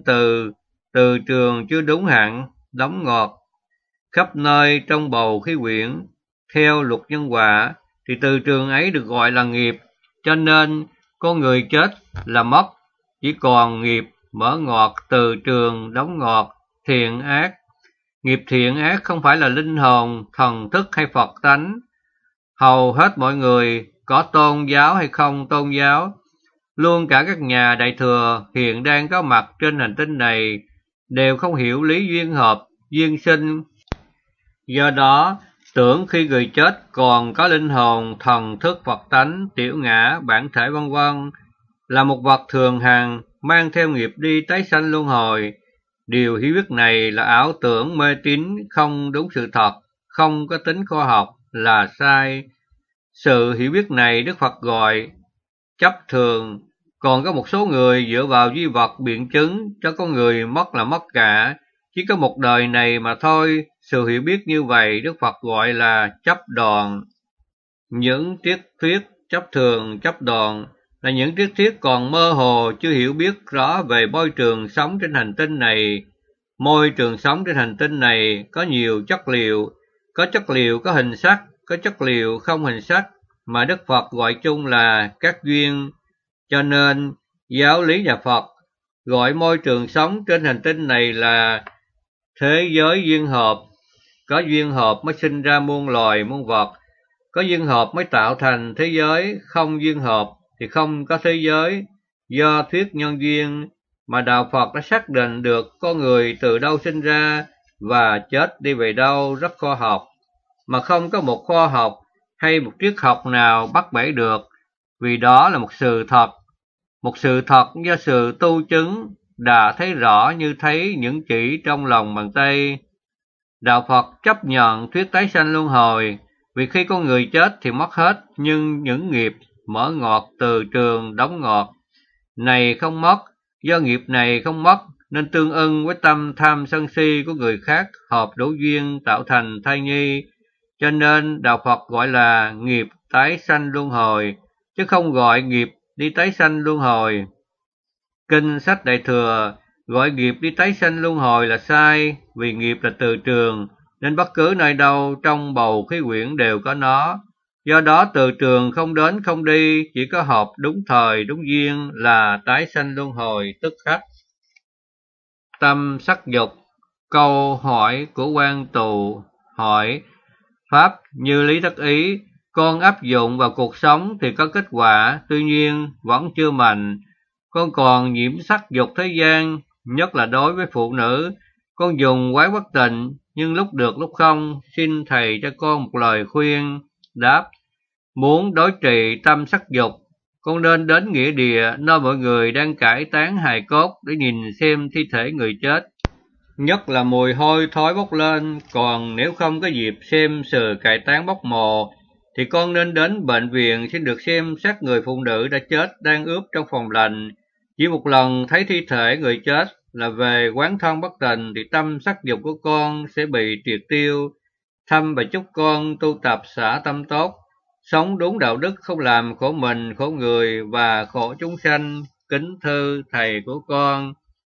từ trường chưa đúng hẳn, đóng ngọt khắp nơi trong bầu khí quyển. Theo luật nhân quả thì từ trường ấy được gọi là nghiệp, cho nên con người chết là mất, chỉ còn nghiệp mở ngọt, từ trường đóng ngọt, thiện ác. Nghiệp thiện ác không phải là linh hồn, thần thức hay Phật tánh. Hầu hết mọi người, có tôn giáo hay không tôn giáo, luôn cả các nhà đại thừa hiện đang có mặt trên hành tinh này, đều không hiểu lý duyên hợp, duyên sinh. Do đó, tưởng khi người chết còn có linh hồn, thần thức, Phật tánh, tiểu ngã, bản thể vân vân, là một vật thường hằng, mang theo nghiệp đi tái sanh luân hồi. Điều hiểu biết này là ảo tưởng mê tín, không đúng sự thật, không có tính khoa học, là sai. Sự hiểu biết này Đức Phật gọi chấp thường. Còn có một số người dựa vào duy vật biện chứng cho con người mất là mất cả, chỉ có một đời này mà thôi. Sự hiểu biết như vậy Đức Phật gọi là chấp đòn. Những triết thuyết chấp thường, chấp đòn là những triết thuyết còn mơ hồ, chưa hiểu biết rõ về môi trường sống trên hành tinh này. Môi trường sống trên hành tinh này có nhiều chất liệu, có chất liệu có hình sắc, có chất liệu không hình sắc, mà Đức Phật gọi chung là các duyên. Cho nên, giáo lý nhà Phật gọi môi trường sống trên hành tinh này là thế giới duyên hợp. Có duyên hợp mới sinh ra muôn loài muôn vật, có duyên hợp mới tạo thành thế giới, không duyên hợp thì không có thế giới. Do thuyết nhân duyên mà Đạo Phật đã xác định được con người từ đâu sinh ra và chết đi về đâu rất khoa học, mà không có một khoa học hay một triết học nào bắt bẻ được, vì đó là một sự thật. Một sự thật do sự tu chứng đã thấy rõ như thấy những chỉ trong lòng bàn tay. Đạo Phật chấp nhận thuyết tái sanh luân hồi, vì khi con người chết thì mất hết, nhưng những nghiệp mở ngọt, từ trường đóng ngọt này không mất. Do nghiệp này không mất, nên tương ưng với tâm tham sân si của người khác, hợp đủ duyên tạo thành thai nhi. Cho nên đạo Phật gọi là nghiệp tái sanh luân hồi, chứ không gọi nghiệp đi tái sanh luân hồi. Kinh sách Đại Thừa gọi nghiệp đi tái sanh luân hồi là sai, vì nghiệp là từ trường, nên bất cứ nơi đâu trong bầu khí quyển đều có nó. Do đó từ trường không đến không đi, chỉ có hợp đúng thời đúng duyên là tái sanh luân hồi tức khắc. Tâm sắc dục. Câu hỏi của quan tù hỏi: Pháp như lý thất ý, con áp dụng vào cuộc sống thì có kết quả, tuy nhiên vẫn chưa mạnh. Con còn nhiễm sắc dục thế gian, nhất là đối với phụ nữ. Con dùng quái bất tịnh, nhưng lúc được lúc không, xin thầy cho con một lời khuyên. Đáp: Muốn đối trị tâm sắc dục, con nên đến nghĩa địa nơi mọi người đang cải táng hài cốt để nhìn xem thi thể người chết, nhất là mùi hôi thối bốc lên. Còn nếu không có dịp xem sờ cải táng bốc mồ, thì con nên đến bệnh viện xin được xem xác người phụ nữ đã chết đang ướp trong phòng lạnh. Chỉ một lần thấy thi thể người chết là về quán thân bất tịnh, thì tâm sắc dục của con sẽ bị triệt tiêu. Thăm và chúc con tu tập xả tâm tốt, sống đúng đạo đức, không làm khổ mình, khổ người và khổ chúng sanh. Kính thư thầy của con.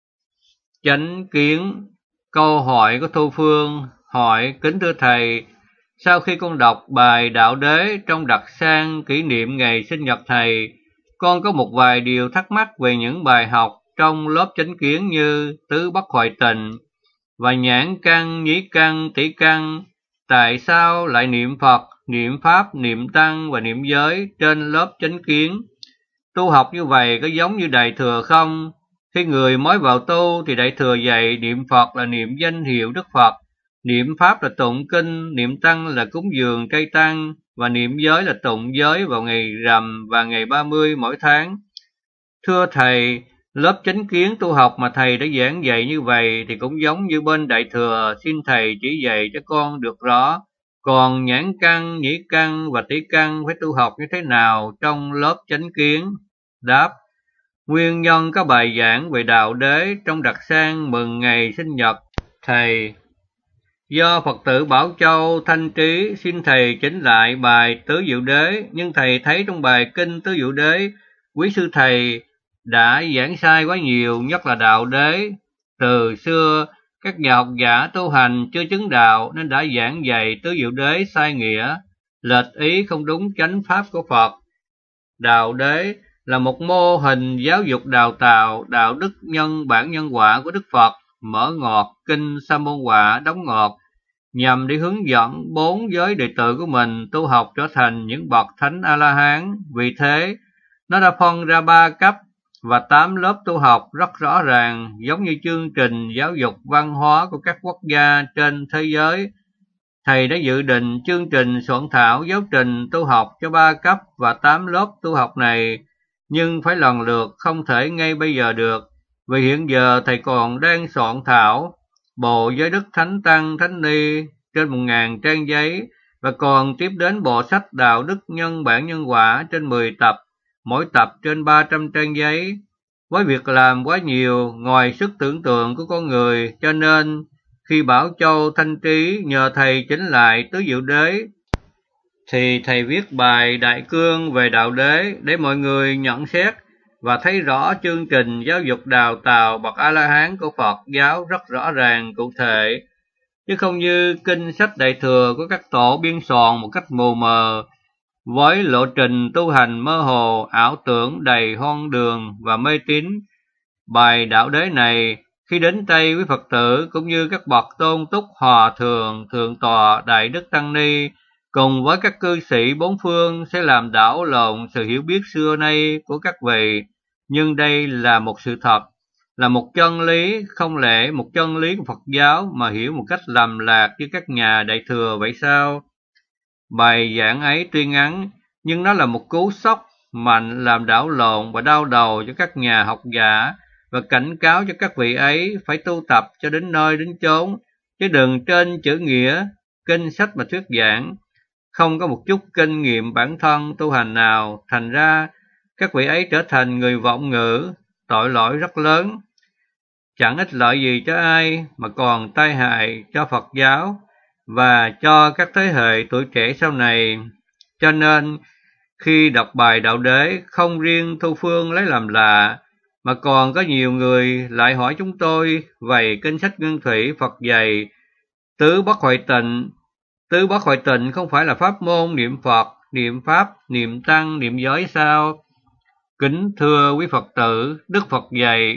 Chánh kiến. Câu hỏi của Thu Phương hỏi: Kính thưa thầy, sau khi con đọc bài Đạo Đế trong đặc sang kỷ niệm ngày sinh nhật thầy, con có một vài điều thắc mắc về những bài học trong lớp chánh kiến như tứ bất hoại tịnh và nhãn căn, nhĩ căn, tỷ căn. Tại sao lại niệm Phật, niệm Pháp, niệm Tăng và niệm giới trên lớp chánh kiến? Tu học như vậy có giống như Đại Thừa không? Khi người mới vào tu thì Đại Thừa dạy niệm Phật là niệm danh hiệu Đức Phật, niệm Pháp là tụng kinh, niệm Tăng là cúng dường cây tăng, và niệm giới là tụng giới vào ngày rằm và ngày 30 mỗi tháng. Thưa thầy, lớp chánh kiến tu học mà thầy đã giảng dạy như vậy thì cũng giống như bên Đại Thừa, xin thầy chỉ dạy cho con được rõ. Còn nhãn căn, nhĩ căn và tỷ căn phải tu học như thế nào trong lớp chánh kiến? Đáp: Nguyên nhân có bài giảng về Đạo Đế trong đặc sang mừng ngày sinh nhật thầy. Do Phật tử Bảo Châu Thanh Trí xin thầy chỉnh lại bài Tứ Diệu Đế, nhưng thầy thấy trong bài kinh Tứ Diệu Đế, quý sư thầy đã giảng sai quá nhiều, nhất là Đạo Đế. Từ xưa, các nhà học giả tu hành chưa chứng đạo nên đã giảng dạy Tứ Diệu Đế sai nghĩa, lệch ý không đúng chánh pháp của Phật. Đạo Đế là một mô hình giáo dục đào tạo đạo đức nhân bản nhân quả của Đức Phật, mở ngọt kinh Sa môn quả, đóng ngọt, nhằm để hướng dẫn 4 giới đệ tử của mình tu học trở thành những bậc thánh A-la-hán. Vì thế, nó đã phân ra 3 cấp và 8 lớp tu học rất rõ ràng, giống như chương trình giáo dục văn hóa của các quốc gia trên thế giới. Thầy đã dự định chương trình soạn thảo giáo trình tu học cho 3 cấp và 8 lớp tu học này, nhưng phải lần lượt, không thể ngay bây giờ được, vì hiện giờ thầy còn đang soạn thảo bộ giới đức thánh tăng thánh ni trên 1000 trang giấy, và còn tiếp đến bộ sách đạo đức nhân bản nhân quả trên 10 tập, mỗi tập trên 300 trang giấy. Với việc làm quá nhiều ngoài sức tưởng tượng của con người, cho nên khi Bảo Châu Thanh Trí nhờ thầy chỉnh lại Tứ Diệu Đế, thì thầy viết bài Đại Cương về Đạo Đế để mọi người nhận xét và thấy rõ chương trình giáo dục đào tạo bậc A-la-hán của Phật giáo rất rõ ràng cụ thể, chứ không như kinh sách Đại Thừa của các tổ biên soạn một cách mù mờ, với lộ trình tu hành mơ hồ, ảo tưởng đầy hoang đường và mê tín. Bài Đạo Đế này khi đến tay với Phật tử cũng như các bậc tôn túc hòa thượng, thượng tọa, đại đức tăng ni cùng với các cư sĩ bốn phương sẽ làm đảo lộn sự hiểu biết xưa nay của các vị. Nhưng đây là một sự thật, là một chân lý, không lẽ một chân lý của Phật giáo mà hiểu một cách lầm lạc như các nhà Đại Thừa vậy sao? Bài giảng ấy tuy ngắn, nhưng nó là một cú sốc mạnh làm đảo lộn và đau đầu cho các nhà học giả, và cảnh cáo cho các vị ấy phải tu tập cho đến nơi đến chốn, chứ đừng trên chữ nghĩa, kinh sách mà thuyết giảng, không có một chút kinh nghiệm bản thân tu hành nào. Thành ra các vị ấy trở thành người vọng ngữ, tội lỗi rất lớn. chẳng ích lợi gì cho ai mà còn tai hại cho Phật giáo và cho các thế hệ tuổi trẻ sau này. Cho nên, khi đọc bài Đạo Đế, không riêng Thu Phương lấy làm lạ, mà còn có nhiều người lại hỏi chúng tôi về kinh sách Nguyên Thủy Phật dạy tứ bất hoại tịnh. Tứ bất hoại tịnh không phải là pháp môn niệm Phật, niệm Pháp, niệm Tăng, niệm giới sao? Kính thưa quý Phật tử, Đức Phật dạy: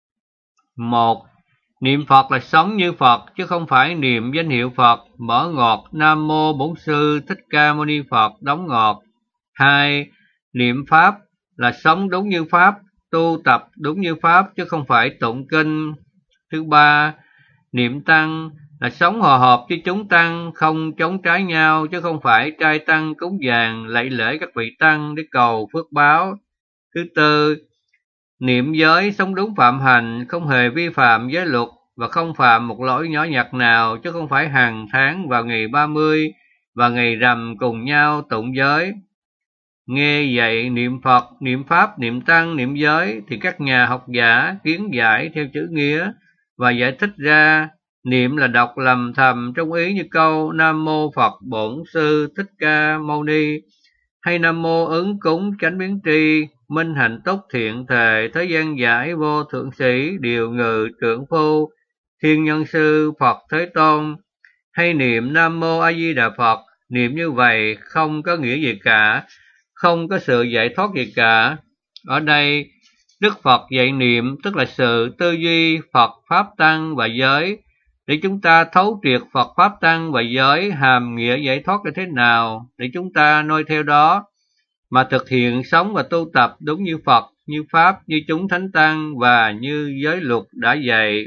một, niệm Phật là sống như Phật, chứ không phải niệm danh hiệu Phật, mở ngoặc Nam Mô Bổn Sư Thích Ca Mâu Ni Phật, đóng ngoặc. 2. Niệm Pháp là sống đúng như Pháp, tu tập đúng như Pháp, chứ không phải tụng kinh. Thứ 3. Niệm Tăng là sống hòa hợp với chúng Tăng, không chống trái nhau, chứ không phải trai Tăng cúng dường lạy lễ các vị Tăng để cầu phước báo. Thứ 4. Niệm giới sống đúng phạm hành, không hề vi phạm giới luật và không phạm một lỗi nhỏ nhặt nào, chứ không phải hàng tháng vào ngày 30 và ngày rằm cùng nhau tụng giới. Nghe dạy niệm Phật, niệm Pháp, niệm Tăng, niệm giới thì các nhà học giả kiến giải theo chữ nghĩa và giải thích ra niệm là đọc lầm thầm trong ý như câu Nam Mô Phật Bổn Sư Thích Ca Mâu Ni hay Nam Mô Ứng Cúng Chánh Biến Tri Minh Hạnh Túc Thiện Thề Thế Gian Giải Vô Thượng Sĩ Điều Ngự Trưởng Phu Thiên Nhân Sư Phật Thế Tôn, hay niệm Nam Mô A Di Đà Phật. Niệm như vậy không có nghĩa gì cả, không có sự giải thoát gì cả. Ở đây Đức Phật dạy niệm tức là sự tư duy Phật, Pháp, Tăng và giới, để chúng ta thấu triệt Phật, Pháp, Tăng và giới hàm nghĩa giải thoát như thế nào, để chúng ta noi theo đó mà thực hiện sống và tu tập đúng như Phật, như Pháp, như chúng Thánh Tăng và như giới luật đã dạy.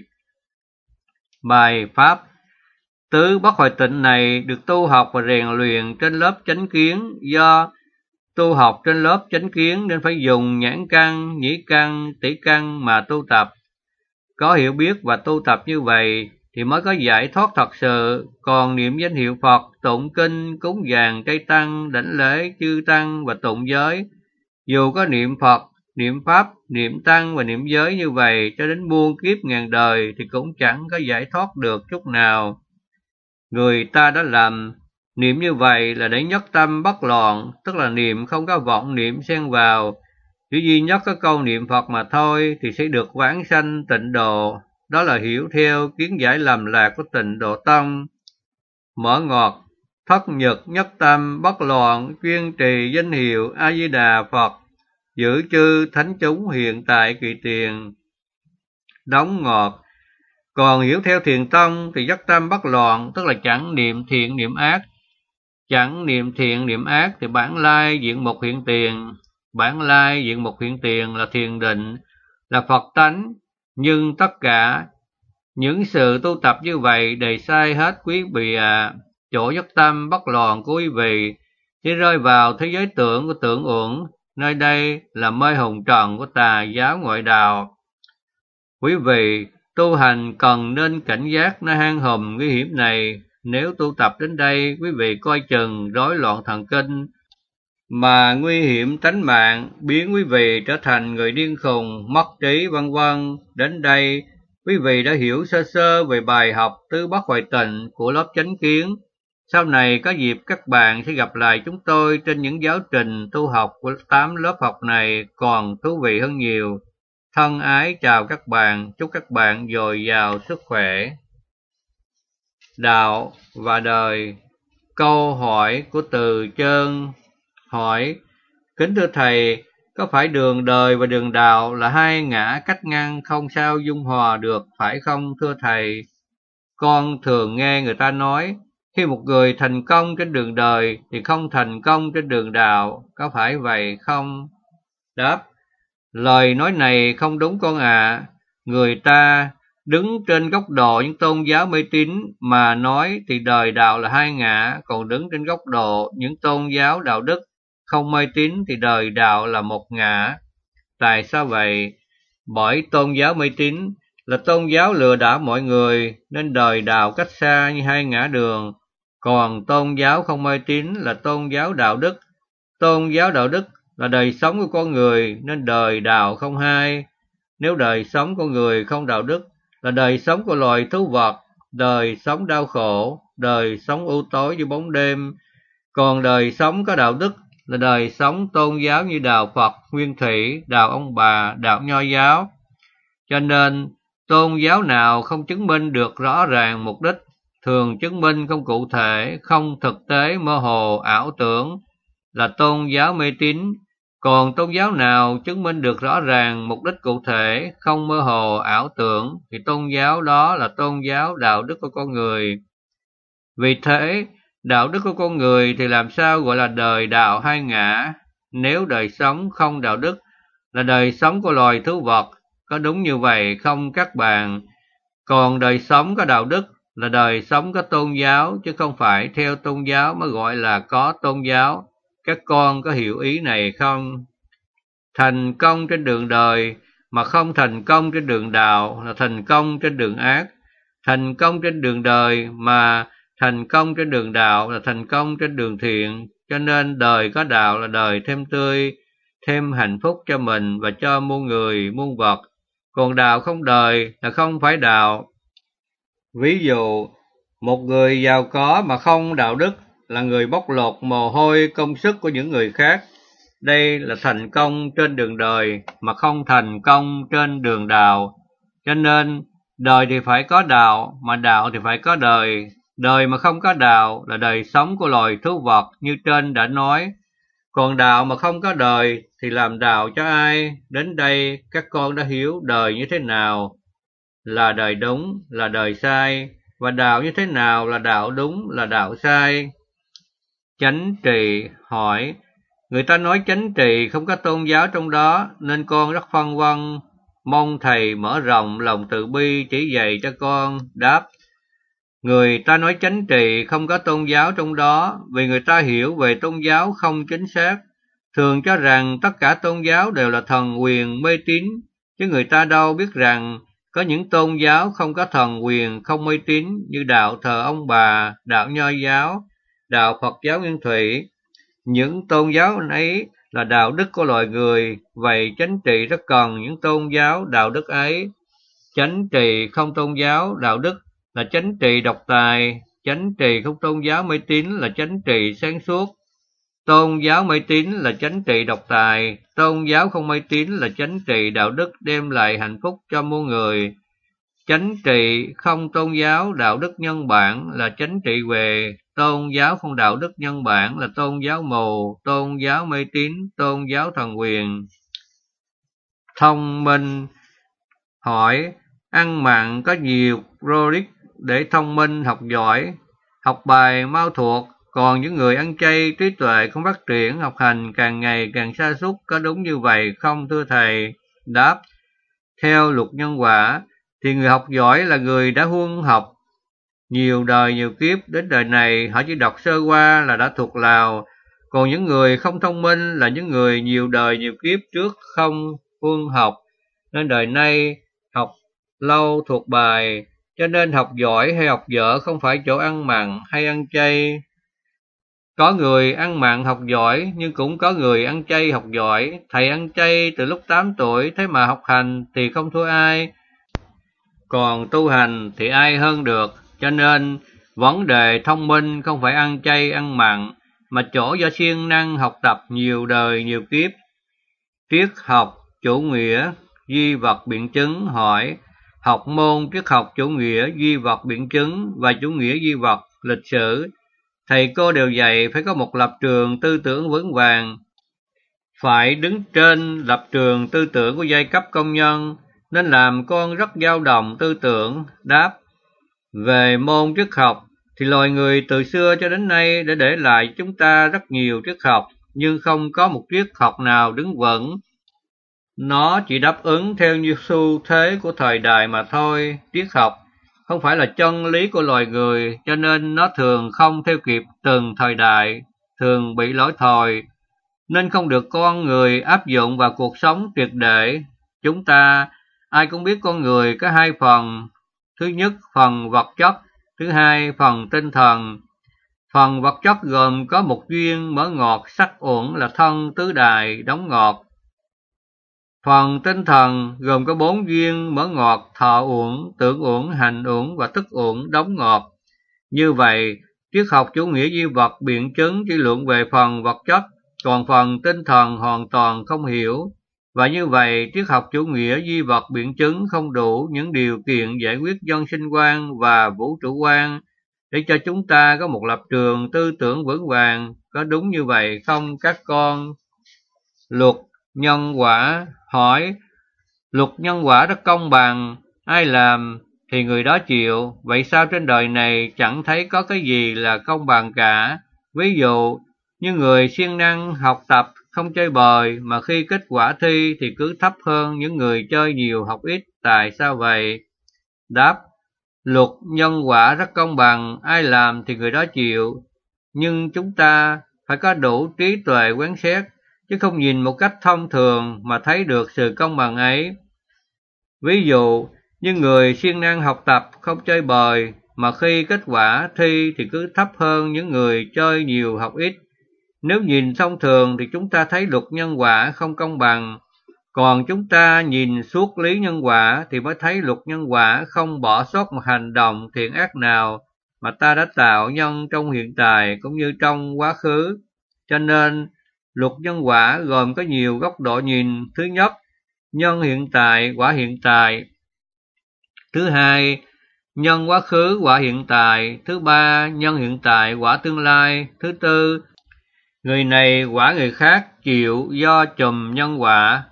Bài Pháp tứ bất hoại tịnh này được tu học và rèn luyện trên lớp chánh kiến. Do tu học trên lớp chánh kiến nên phải dùng nhãn căn, nhĩ căn, tỷ căn mà tu tập. Có hiểu biết và tu tập như vậy thì mới có giải thoát thật sự. Còn niệm danh hiệu Phật, tụng kinh, cúng dường cây tăng, đảnh lễ chư tăng và tụng giới, dù có niệm Phật, niệm Pháp, niệm Tăng và niệm giới như vậy cho đến muôn kiếp ngàn đời thì cũng chẳng có giải thoát được chút nào. Người ta đã làm niệm như vậy là để nhất tâm bất loạn, tức là niệm không có vọng niệm xen vào, chỉ duy nhất có câu niệm Phật mà thôi thì sẽ được vãng sanh tịnh độ. Đó là hiểu theo kiến giải lầm lạc của Tịnh Độ Tông. Mở ngoặc thất nhật nhất tâm bất loạn, chuyên trì danh hiệu A Di Đà Phật, giữ chư thánh chúng hiện tại kỳ tiền. Đóng ngoặc còn hiểu theo Thiền Tông thì nhất tâm bất loạn, tức là chẳng niệm thiện niệm ác. Chẳng niệm thiện niệm ác thì bản lai diện mục hiện tiền. Bản lai diện mục hiện tiền là thiền định, là Phật tánh. Nhưng tất cả những sự tu tập như vậy đều sai hết quý vị ạ. Chỗ nhất tâm bất loạn của quý vị chỉ rơi vào thế giới tưởng của tưởng uẩn. Nơi đây là mê hồn trần của tà giáo ngoại đạo. Quý vị tu hành cần nên cảnh giác nơi hang hùm nguy hiểm này. Nếu tu tập đến đây, quý vị coi chừng rối loạn thần kinh, mà nguy hiểm tánh mạng, biến quý vị trở thành người điên khùng, mất trí vân vân. Đến đây, quý vị đã hiểu sơ sơ về bài học tứ bất hoại tịnh của lớp chánh kiến. Sau này có dịp các bạn sẽ gặp lại chúng tôi trên những giáo trình tu học của 8 lớp học này còn thú vị hơn nhiều. Thân ái chào các bạn, chúc các bạn dồi dào sức khỏe. Đạo và đời. Câu hỏi của Từ Chơn hỏi: kính thưa thầy, có phải đường đời và đường đạo là hai ngã cách ngăn không sao dung hòa được phải không thưa thầy? Con thường nghe người ta nói khi một người thành công trên đường đời thì không thành công trên đường đạo, có phải vậy không? Đáp: lời nói này không đúng con ạ. Người ta đứng trên góc độ những tôn giáo mê tín mà nói thì đời đạo là hai ngã, còn đứng trên góc độ những tôn giáo đạo đức không mê tín thì đời đạo là một ngã. Tại sao vậy? Bởi tôn giáo mê tín là tôn giáo lừa đảo mọi người nên đời đạo cách xa như hai ngã đường. Còn tôn giáo không mê tín là tôn giáo đạo đức. Tôn giáo đạo đức là đời sống của con người nên đời đạo không hai. Nếu đời sống của người không đạo đức là đời sống của loài thú vật, đời sống đau khổ, đời sống u tối như bóng đêm. Còn đời sống có đạo đức là đời sống tôn giáo như đạo Phật, Nguyên Thủy, đạo ông bà, đạo Nho giáo. Cho nên, tôn giáo nào không chứng minh được rõ ràng mục đích, thường chứng minh không cụ thể, không thực tế, mơ hồ, ảo tưởng, là tôn giáo mê tín. Còn tôn giáo nào chứng minh được rõ ràng mục đích cụ thể, không mơ hồ, ảo tưởng, thì tôn giáo đó là tôn giáo đạo đức của con người. Vì thế, đạo đức của con người thì làm sao gọi là đời đạo hai ngã? Nếu đời sống không đạo đức là đời sống của loài thú vật, có đúng như vậy không các bạn? Còn đời sống có đạo đức là đời sống có tôn giáo, chứ không phải theo tôn giáo mới gọi là có tôn giáo. Các con có hiểu ý này không? Thành công trên đường đời mà không thành công trên đường đạo là thành công trên đường ác. Thành công trên đường đời mà thành công trên đường đạo là thành công trên đường thiện. Cho nên đời có đạo là đời thêm tươi, thêm hạnh phúc cho mình và cho muôn người, muôn vật. Còn đạo không đời là không phải đạo. Ví dụ, một người giàu có mà không đạo đức là người bóc lột mồ hôi công sức của những người khác. Đây là thành công trên đường đời mà không thành công trên đường đạo. Cho nên, đời thì phải có đạo, mà đạo thì phải có đời. Đời mà không có đạo là đời sống của loài thú vật như trên đã nói. Còn đạo mà không có đời thì làm đạo cho ai? Đến đây các con đã hiểu đời như thế nào là đời đúng, là đời sai, và đạo như thế nào là đạo đúng, là đạo sai. Chánh trì hỏi, người ta nói chánh trì không có tôn giáo trong đó, nên con rất phân vân, mong thầy mở rộng lòng từ bi chỉ dạy cho con. Đáp, người ta nói chánh trì không có tôn giáo trong đó, vì người ta hiểu về tôn giáo không chính xác, thường cho rằng tất cả tôn giáo đều là thần quyền mê tín, chứ người ta đâu biết rằng có những tôn giáo không có thần quyền, không mê tín như đạo thờ ông bà, đạo Nho giáo, đạo Phật giáo Nguyên Thủy. Những tôn giáo ấy là đạo đức của loài người, vậy chánh trị rất cần những tôn giáo đạo đức ấy. Chánh trì không tôn giáo đạo đức là chánh trì độc tài, chánh trì không tôn giáo mê tín là chánh trì sáng suốt. Tôn giáo mê tín là chánh trì độc tài, tôn giáo không mê tín là chánh trì đạo đức đem lại hạnh phúc cho muôn người. Chánh trì không tôn giáo đạo đức nhân bản là chánh trì huệ, tôn giáo không đạo đức nhân bản là tôn giáo mù, tôn giáo mê tín, tôn giáo thần quyền. Thông minh hỏi, ăn mặn có nhiều calories để thông minh học giỏi, học bài mau thuộc, còn những người ăn chay trí tuệ không phát triển, học hành càng ngày càng sa sút, có đúng như vậy không thưa thầy? Đáp, theo luật nhân quả thì người học giỏi là người đã huân học nhiều đời nhiều kiếp, đến đời này họ chỉ đọc sơ qua là đã thuộc lào. Còn những người không thông minh là những người nhiều đời nhiều kiếp trước không huân học, nên đời nay học lâu thuộc bài. Cho nên học giỏi hay học dở không phải chỗ ăn mặn hay ăn chay. Có người ăn mặn học giỏi, nhưng cũng có người ăn chay học giỏi. Thầy ăn chay từ lúc 8 tuổi, thế mà học hành thì không thua ai. Còn tu hành thì ai hơn được. Cho nên, vấn đề thông minh không phải ăn chay ăn mặn, mà chỗ do siêng năng học tập nhiều đời nhiều kiếp. Triết học chủ nghĩa duy vật biện chứng hỏi, học môn triết học chủ nghĩa duy vật biện chứng và chủ nghĩa duy vật lịch sử, thầy cô đều dạy phải có một lập trường tư tưởng vững vàng, phải đứng trên lập trường tư tưởng của giai cấp công nhân, nên làm con rất dao động tư tưởng. Đáp, về môn triết học thì loài người từ xưa cho đến nay đã để lại chúng ta rất nhiều triết học, nhưng không có một triết học nào đứng vững. Nó chỉ đáp ứng theo như xu thế của thời đại mà thôi. Triết học không phải là chân lý của loài người, cho nên nó thường không theo kịp từng thời đại, thường bị lỗi thời, nên không được con người áp dụng vào cuộc sống triệt để. Chúng ta ai cũng biết con người có hai phần, thứ nhất phần vật chất, thứ hai phần tinh thần. Phần vật chất gồm có một duyên, mỡ ngọt, sắc uẩn là thân tứ đại, đóng ngọt. Phần tinh thần gồm có 4 duyên: mở ngọt, thọ uẩn, tưởng uẩn, hành uẩn và thức uẩn, đóng ngọt. Như vậy, triết học chủ nghĩa duy vật biện chứng chỉ luận về phần vật chất, còn phần tinh thần hoàn toàn không hiểu. Và như vậy, triết học chủ nghĩa duy vật biện chứng không đủ những điều kiện giải quyết dân sinh quan và vũ trụ quan để cho chúng ta có một lập trường tư tưởng vững vàng. Có đúng như vậy không các con? Luật nhân quả hỏi: luật nhân quả rất công bằng, ai làm thì người đó chịu, vậy sao trên đời này chẳng thấy có cái gì là công bằng cả? Ví dụ như người siêng năng học tập không chơi bời, mà khi kết quả thi thì cứ thấp hơn những người chơi nhiều học ít, tại sao vậy? Đáp: luật nhân quả rất công bằng, ai làm thì người đó chịu, nhưng chúng ta phải có đủ trí tuệ quán xét, chứ không nhìn một cách thông thường mà thấy được sự công bằng ấy. Ví dụ như người siêng năng học tập không chơi bời, mà khi kết quả thi thì cứ thấp hơn những người chơi nhiều học ít. Nếu nhìn thông thường thì chúng ta thấy luật nhân quả không công bằng, còn chúng ta nhìn suốt lý nhân quả thì mới thấy luật nhân quả không bỏ sót một hành động thiện ác nào mà ta đã tạo nhân trong hiện tại cũng như trong quá khứ. Cho nên, luật nhân quả gồm có nhiều góc độ nhìn. Thứ nhất, nhân hiện tại, quả hiện tại. Thứ hai, nhân quá khứ, quả hiện tại. Thứ ba, nhân hiện tại, quả tương lai. Thứ tư, người này quả người khác chịu do chùm nhân quả.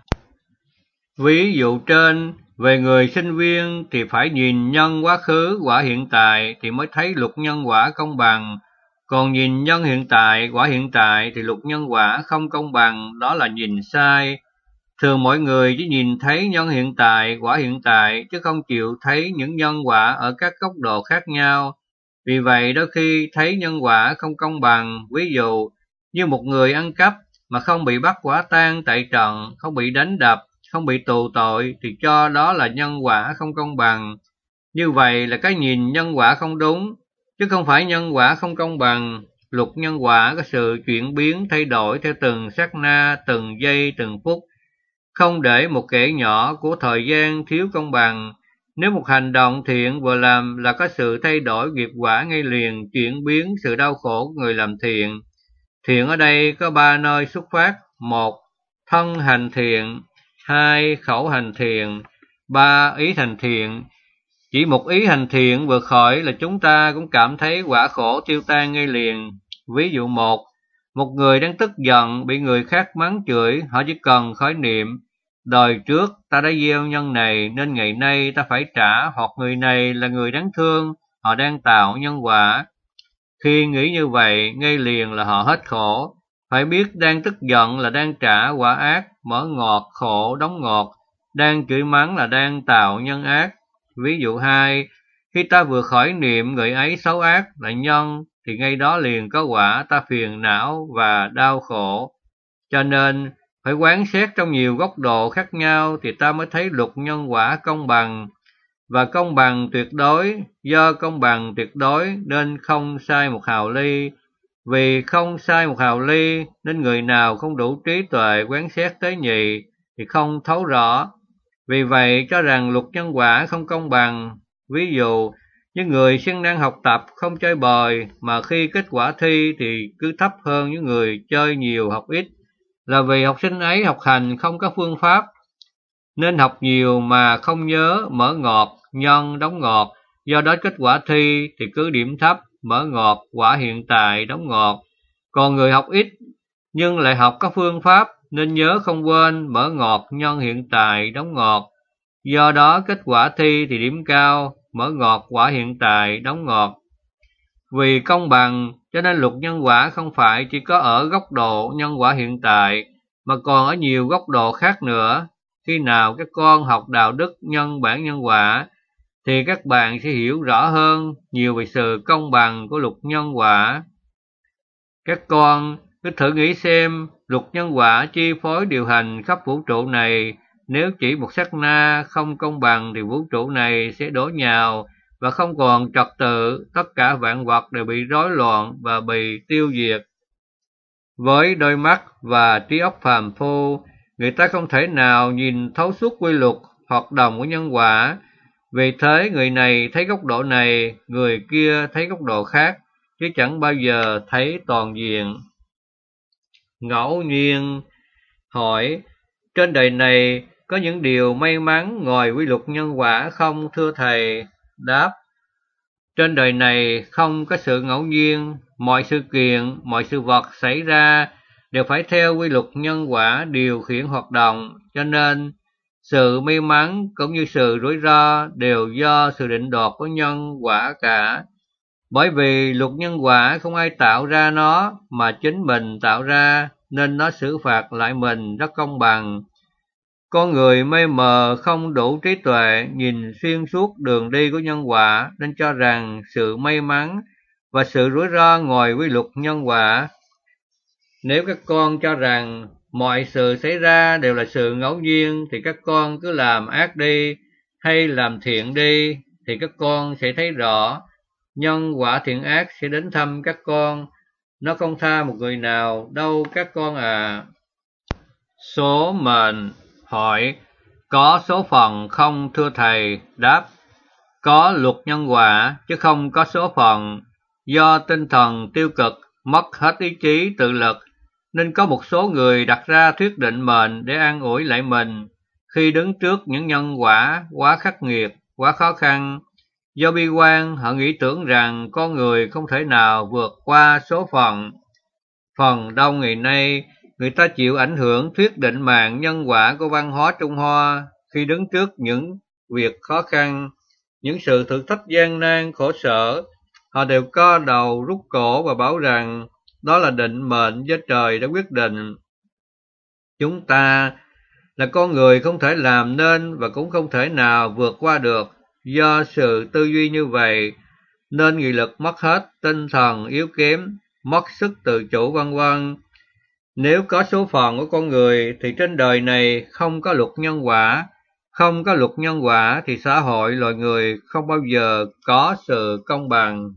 Ví dụ trên, về người sinh viên thì phải nhìn nhân quá khứ, quả hiện tại thì mới thấy luật nhân quả công bằng. Còn nhìn nhân hiện tại, quả hiện tại thì luật nhân quả không công bằng, đó là nhìn sai. Thường mọi người chỉ nhìn thấy nhân hiện tại, quả hiện tại, chứ không chịu thấy những nhân quả ở các góc độ khác nhau. Vì vậy đôi khi thấy nhân quả không công bằng. Ví dụ như một người ăn cắp mà không bị bắt quả tang tại trận, không bị đánh đập, không bị tù tội thì cho đó là nhân quả không công bằng. Như vậy là cái nhìn nhân quả không đúng, chứ không phải nhân quả không công bằng. Luật nhân quả có sự chuyển biến thay đổi theo từng sát na, từng giây, từng phút, không để một kẻ nhỏ của thời gian thiếu công bằng. Nếu một hành động thiện vừa làm là có sự thay đổi nghiệp quả ngay liền, chuyển biến sự đau khổ của người làm thiện. Thiện ở đây có 3 nơi xuất phát: 1. Thân hành thiện. 2. Khẩu hành thiện. 3. Ý hành thiện. Chỉ một ý hành thiện vừa khỏi là chúng ta cũng cảm thấy quả khổ tiêu tan ngay liền. Ví dụ 1. Một người đang tức giận bị người khác mắng chửi, họ chỉ cần khởi niệm: đời trước ta đã gieo nhân này nên ngày nay ta phải trả, hoặc người này là người đáng thương, họ đang tạo nhân quả. Khi nghĩ như vậy, ngay liền là họ hết khổ. Phải biết đang tức giận là đang trả quả ác, mở ngọt, khổ, đóng ngọt. Đang chửi mắng là đang tạo nhân ác. Ví dụ 2, khi ta vừa khởi niệm người ấy xấu ác là nhân, thì ngay đó liền có quả, ta phiền não và đau khổ. Cho nên, phải quán xét trong nhiều góc độ khác nhau thì ta mới thấy luật nhân quả công bằng. Và công bằng tuyệt đối, do công bằng tuyệt đối nên không sai một hào ly. Vì không sai một hào ly nên người nào không đủ trí tuệ quán xét tế nhị thì không thấu rõ. Vì vậy cho rằng luật nhân quả không công bằng. Ví dụ như người siêng năng học tập không chơi bời, mà khi kết quả thi thì cứ thấp hơn những người chơi nhiều học ít, là vì học sinh ấy học hành không có phương pháp, nên học nhiều mà không nhớ, mở ngọt, nhân, đóng ngọt. Do đó kết quả thi thì cứ điểm thấp, mở ngọt, quả hiện tại, đóng ngọt. Còn người học ít nhưng lại học có phương pháp nên nhớ không quên, mở ngọt, nhân hiện tại, đóng ngọt. Do đó kết quả thi thì điểm cao, mở ngọt, quả hiện tại, đóng ngọt. Vì công bằng cho nên luật nhân quả không phải chỉ có ở góc độ nhân quả hiện tại, mà còn ở nhiều góc độ khác nữa. Khi nào các con học đạo đức nhân bản nhân quả thì các bạn sẽ hiểu rõ hơn nhiều về sự công bằng của luật nhân quả. Các con cứ thử nghĩ xem, luật nhân quả chi phối điều hành khắp vũ trụ này. Nếu chỉ một sát na không công bằng thì vũ trụ này sẽ đổ nhào và không còn trật tự, tất cả vạn vật đều bị rối loạn và bị tiêu diệt. Với đôi mắt và trí óc phàm phu, người ta không thể nào nhìn thấu suốt quy luật hoạt động của nhân quả. Vì thế người này thấy góc độ này, người kia thấy góc độ khác, chứ chẳng bao giờ thấy toàn diện. Ngẫu nhiên hỏi, trên đời này có những điều may mắn ngoài quy luật nhân quả không thưa thầy? Đáp, trên đời này không có sự ngẫu nhiên, mọi sự kiện, mọi sự vật xảy ra đều phải theo quy luật nhân quả điều khiển hoạt động, cho nên sự may mắn cũng như sự rủi ro đều do sự định đoạt của nhân quả cả. Bởi vì luật nhân quả không ai tạo ra nó mà chính mình tạo ra, nên nó xử phạt lại mình rất công bằng. Con người mê mờ không đủ trí tuệ nhìn xuyên suốt đường đi của nhân quả nên cho rằng sự may mắn và sự rủi ro ngoài quy luật nhân quả. Nếu các con cho rằng mọi sự xảy ra đều là sự ngẫu nhiên thì các con cứ làm ác đi hay làm thiện đi thì các con sẽ thấy rõ nhân quả thiện ác sẽ đến thăm các con. Nó không tha một người nào đâu các con à. Số mệnh hỏi, có số phận không thưa thầy? Đáp, có luật nhân quả chứ không có số phận. Do tinh thần tiêu cực mất hết ý chí tự lực nên có một số người đặt ra thuyết định mệnh để an ủi lại mình khi đứng trước những nhân quả quá khắc nghiệt, quá khó khăn. Do bi quan, họ nghĩ tưởng rằng con người không thể nào vượt qua số phận. Phần đông ngày nay, người ta chịu ảnh hưởng thuyết định mạng nhân quả của văn hóa Trung Hoa khi đứng trước những việc khó khăn, những sự thử thách gian nan, khổ sở. Họ đều co đầu rút cổ và bảo rằng đó là định mệnh do trời đã quyết định. Chúng ta là con người không thể làm nên và cũng không thể nào vượt qua được. Do sự tư duy như vậy, nên nghị lực mất hết, tinh thần yếu kém, mất sức tự chủ vân vân. Nếu có số phận của con người thì trên đời này không có luật nhân quả. Không có luật nhân quả thì xã hội loài người không bao giờ có sự công bằng.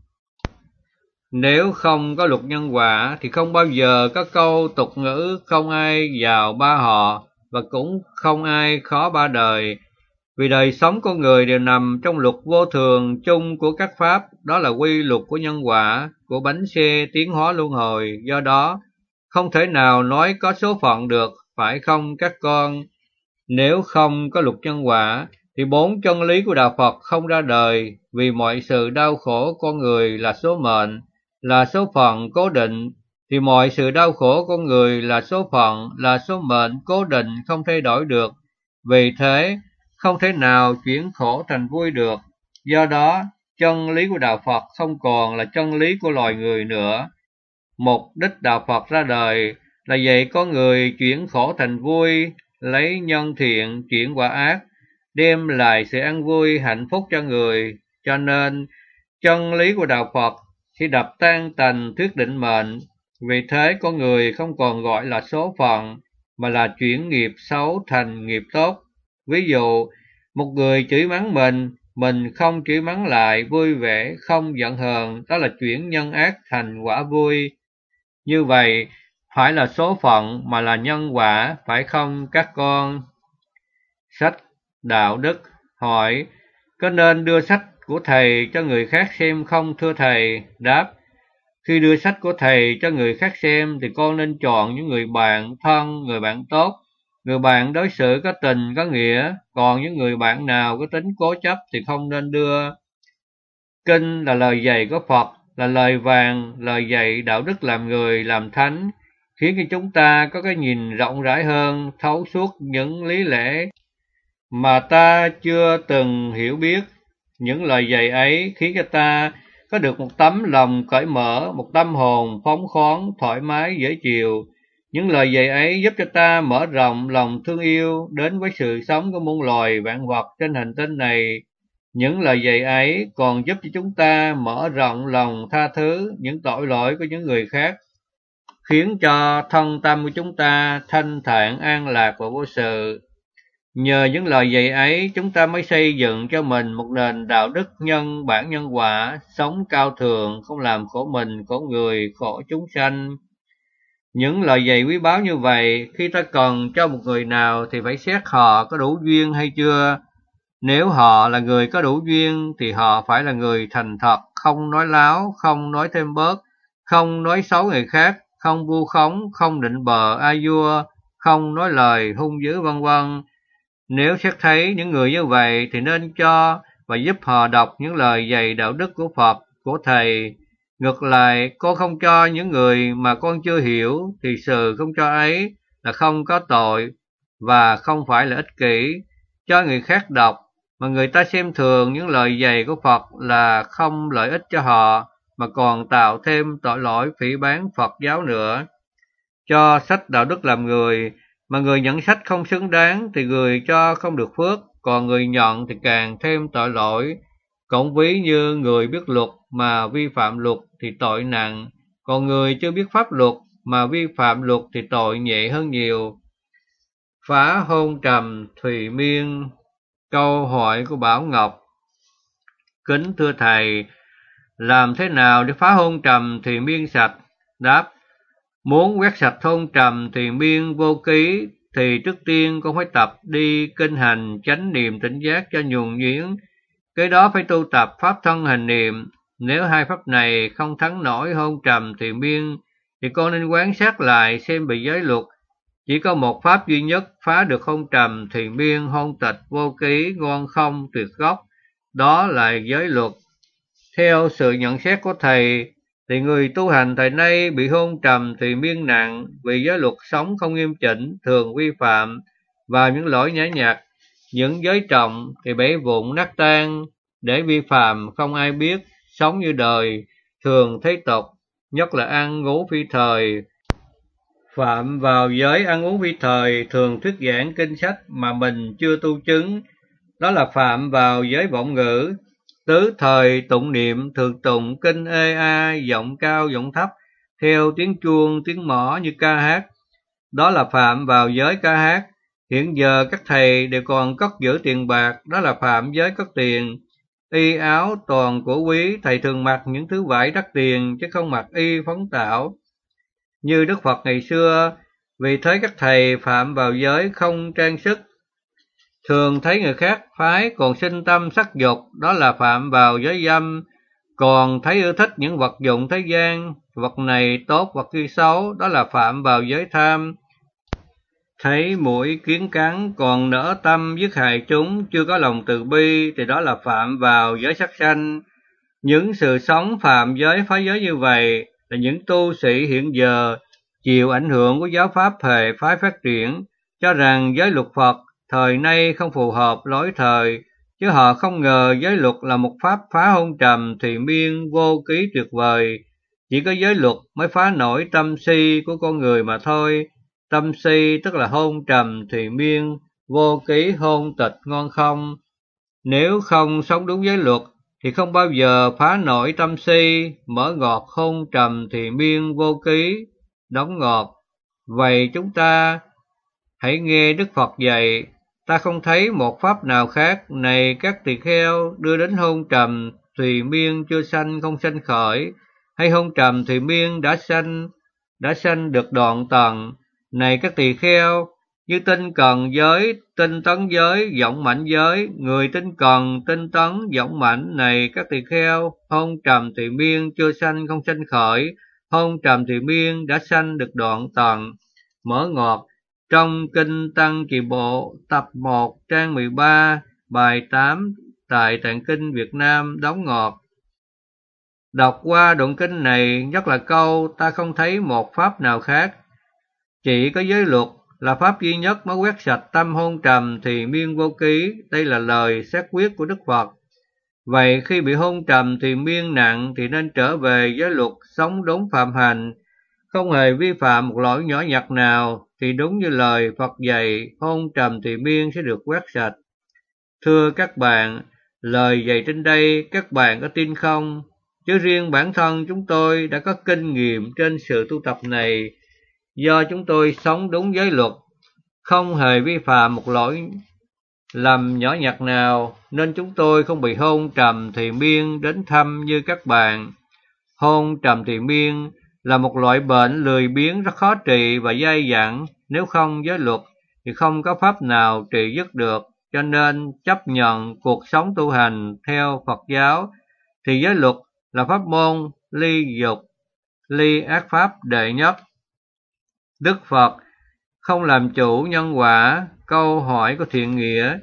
Nếu không có luật nhân quả thì không bao giờ có câu tục ngữ không ai giàu ba họ và cũng không ai khó ba đời. Vì đời sống con người đều nằm trong luật vô thường chung của các pháp, đó là quy luật của nhân quả, của bánh xe tiến hóa luân hồi. Do đó, không thể nào nói có số phận được, phải không các con? Nếu không có luật nhân quả, thì bốn chân lý của Đạo Phật không ra đời, vì mọi sự đau khổ con người là số mệnh, là số phận cố định, thì mọi sự đau khổ con người là số phận, là số mệnh cố định không thay đổi được. Vì thế, không thể nào chuyển khổ thành vui được. Do đó, chân lý của Đạo Phật không còn là chân lý của loài người nữa. Mục đích Đạo Phật ra đời là dạy có người chuyển khổ thành vui, lấy nhân thiện chuyển quả ác, đem lại sự an vui hạnh phúc cho người. Cho nên, chân lý của Đạo Phật sẽ đập tan tành thuyết định mệnh. Vì thế con người không còn gọi là số phận, mà là chuyển nghiệp xấu thành nghiệp tốt. Ví dụ, một người chửi mắng mình không chửi mắng lại, vui vẻ, không giận hờn, đó là chuyển nhân ác thành quả vui. Như vậy, phải là số phận mà là nhân quả, phải không các con? Sách Đạo Đức hỏi, có nên đưa sách của thầy cho người khác xem không thưa thầy? Đáp, khi đưa sách của thầy cho người khác xem thì con nên chọn những người bạn thân, người bạn tốt, người bạn đối xử có tình, có nghĩa, còn những người bạn nào có tính cố chấp thì không nên đưa. Kinh là lời dạy của Phật, là lời vàng, lời dạy đạo đức làm người, làm thánh, khiến cho chúng ta có cái nhìn rộng rãi hơn, thấu suốt những lý lẽ mà ta chưa từng hiểu biết. Những lời dạy ấy khiến cho ta có được một tấm lòng cởi mở, một tâm hồn phóng khoáng, thoải mái, dễ chịu. Những lời dạy ấy giúp cho ta mở rộng lòng thương yêu đến với sự sống của muôn loài vạn vật trên hành tinh này. Những lời dạy ấy còn giúp cho chúng ta mở rộng lòng tha thứ những tội lỗi của những người khác, khiến cho thân tâm của chúng ta thanh thản, an lạc và vô sự. Nhờ những lời dạy ấy, chúng ta mới xây dựng cho mình một nền đạo đức nhân bản nhân quả, sống cao thượng, không làm khổ mình, khổ người, khổ chúng sanh. Những lời dạy quý báu như vậy, khi ta cần cho một người nào thì phải xét họ có đủ duyên hay chưa. Nếu họ là người có đủ duyên thì họ phải là người thành thật, không nói láo, không nói thêm bớt, không nói xấu người khác, không vu khống, không định bợ ai vua, không nói lời hung dữ vân vân. Nếu xét thấy những người như vậy thì nên cho và giúp họ đọc những lời dạy đạo đức của Phật, của Thầy. Ngược lại, con không cho những người mà con chưa hiểu thì sự không cho ấy là không có tội và không phải là ích kỷ. Cho người khác đọc mà người ta xem thường những lời dạy của Phật là không lợi ích cho họ mà còn tạo thêm tội lỗi phỉ báng Phật giáo nữa. Cho sách đạo đức làm người, mà người nhận sách không xứng đáng thì người cho không được phước, còn người nhận thì càng thêm tội lỗi. Cộng ví như người biết luật mà vi phạm luật thì tội nặng, còn người chưa biết pháp luật mà vi phạm luật thì tội nhẹ hơn nhiều. Phá hôn trầm thùy miên. Câu hỏi của Bảo Ngọc: kính thưa thầy, làm thế nào để phá hôn trầm thùy miên sạch? Đáp: muốn quét sạch hôn trầm thùy miên vô ký thì trước tiên con phải tập đi kinh hành chánh niệm tỉnh giác cho nhuần nhuyễn. Cái đó phải tu tập pháp thân hành niệm. Nếu hai pháp này không thắng nổi hôn trầm thùy miên thì con nên quán sát lại xem bị giới luật. Chỉ có một pháp duy nhất phá được hôn trầm thùy miên, hôn tịch, vô ký, ngon không, tuyệt gốc, đó là giới luật. Theo sự nhận xét của thầy thì người tu hành thời nay bị hôn trầm thùy miên nặng vì giới luật sống không nghiêm chỉnh, thường vi phạm vào những lỗi nhã nhặn. Những giới trọng thì bể vụn nát tan, để vi phạm không ai biết, sống như đời thường thế tục, nhất là ăn ngủ phi thời. Phạm vào giới ăn uống phi thời, thường thuyết giảng kinh sách mà mình chưa tu chứng, đó là phạm vào giới vọng ngữ. Tứ thời tụng niệm thường tụng kinh ê a, giọng cao giọng thấp, theo tiếng chuông tiếng mõ như ca hát, đó là phạm vào giới ca hát. Hiện giờ các thầy đều còn cất giữ tiền bạc, đó là phạm giới cất tiền. Y áo toàn của quý, thầy thường mặc những thứ vải đắt tiền chứ không mặc y phóng tạo như Đức Phật ngày xưa. Vì thế các thầy phạm vào giới không trang sức, thường thấy người khác phái còn sinh tâm sắc dục, đó là phạm vào giới dâm. Còn thấy ưa thích những vật dụng thế gian, vật này tốt vật kia xấu, đó là phạm vào giới tham. Thấy muỗi kiến cắn còn nỡ tâm giết hại chúng, chưa có lòng từ bi thì đó là phạm vào giới sát sanh. Những sự sống phạm giới phá giới như vậy là những tu sĩ hiện giờ chịu ảnh hưởng của giáo pháp hệ phái phát triển, cho rằng giới luật Phật thời nay không phù hợp lối thời, chứ họ không ngờ giới luật là một pháp phá hôn trầm thùy miên vô ký tuyệt vời. Chỉ có giới luật mới phá nổi tâm si của con người mà thôi. Tâm si tức là hôn trầm thùy miên, vô ký hôn tịch ngon không. Nếu không sống đúng giới luật thì không bao giờ phá nổi tâm si, mở ngọt hôn trầm thùy miên vô ký, đóng ngọt. Vậy chúng ta hãy nghe Đức Phật dạy, ta không thấy một pháp nào khác này các tỳ kheo đưa đến hôn trầm thùy miên chưa sanh không sanh khởi, hay hôn trầm thùy miên đã sanh được đoạn tầng. Này các tỳ kheo, như tinh cần giới, tinh tấn giới, vọng mạnh giới, người tinh cần, tinh tấn, vọng mạnh, này các tỳ kheo, hôn trầm thùy miên chưa sanh không sanh khởi, hôn trầm thùy miên đã sanh được đoạn tầng, mở ngọt. Trong Kinh Tăng Kỳ Bộ tập 1 trang 13 bài 8 tại Tạng Kinh Việt Nam đóng ngọt. Đọc qua đoạn kinh này, nhất là câu ta không thấy một pháp nào khác, chỉ có giới luật là pháp duy nhất mới quét sạch tâm hôn trầm thì miên vô ký. Đây là lời xét quyết của Đức Phật. Vậy khi bị hôn trầm thì miên nặng thì nên trở về giới luật, sống đúng phạm hành, không hề vi phạm một lỗi nhỏ nhặt nào, thì đúng như lời Phật dạy, hôn trầm thì miên sẽ được quét sạch. Thưa các bạn, lời dạy trên đây các bạn có tin không? Chứ riêng bản thân chúng tôi đã có kinh nghiệm trên sự tu tập này, do chúng tôi sống đúng giới luật, không hề vi phạm một lỗi lầm nhỏ nhặt nào, nên chúng tôi không bị hôn trầm thùy miên đến thăm như các bạn. Hôn trầm thùy miên là một loại bệnh lười biếng rất khó trị và dai dẳng, nếu không giới luật thì không có pháp nào trị dứt được, cho nên chấp nhận cuộc sống tu hành theo Phật giáo thì giới luật là pháp môn ly dục, ly ác pháp đệ nhất. Đức Phật không làm chủ nhân quả. Câu hỏi của Thiện Nghĩa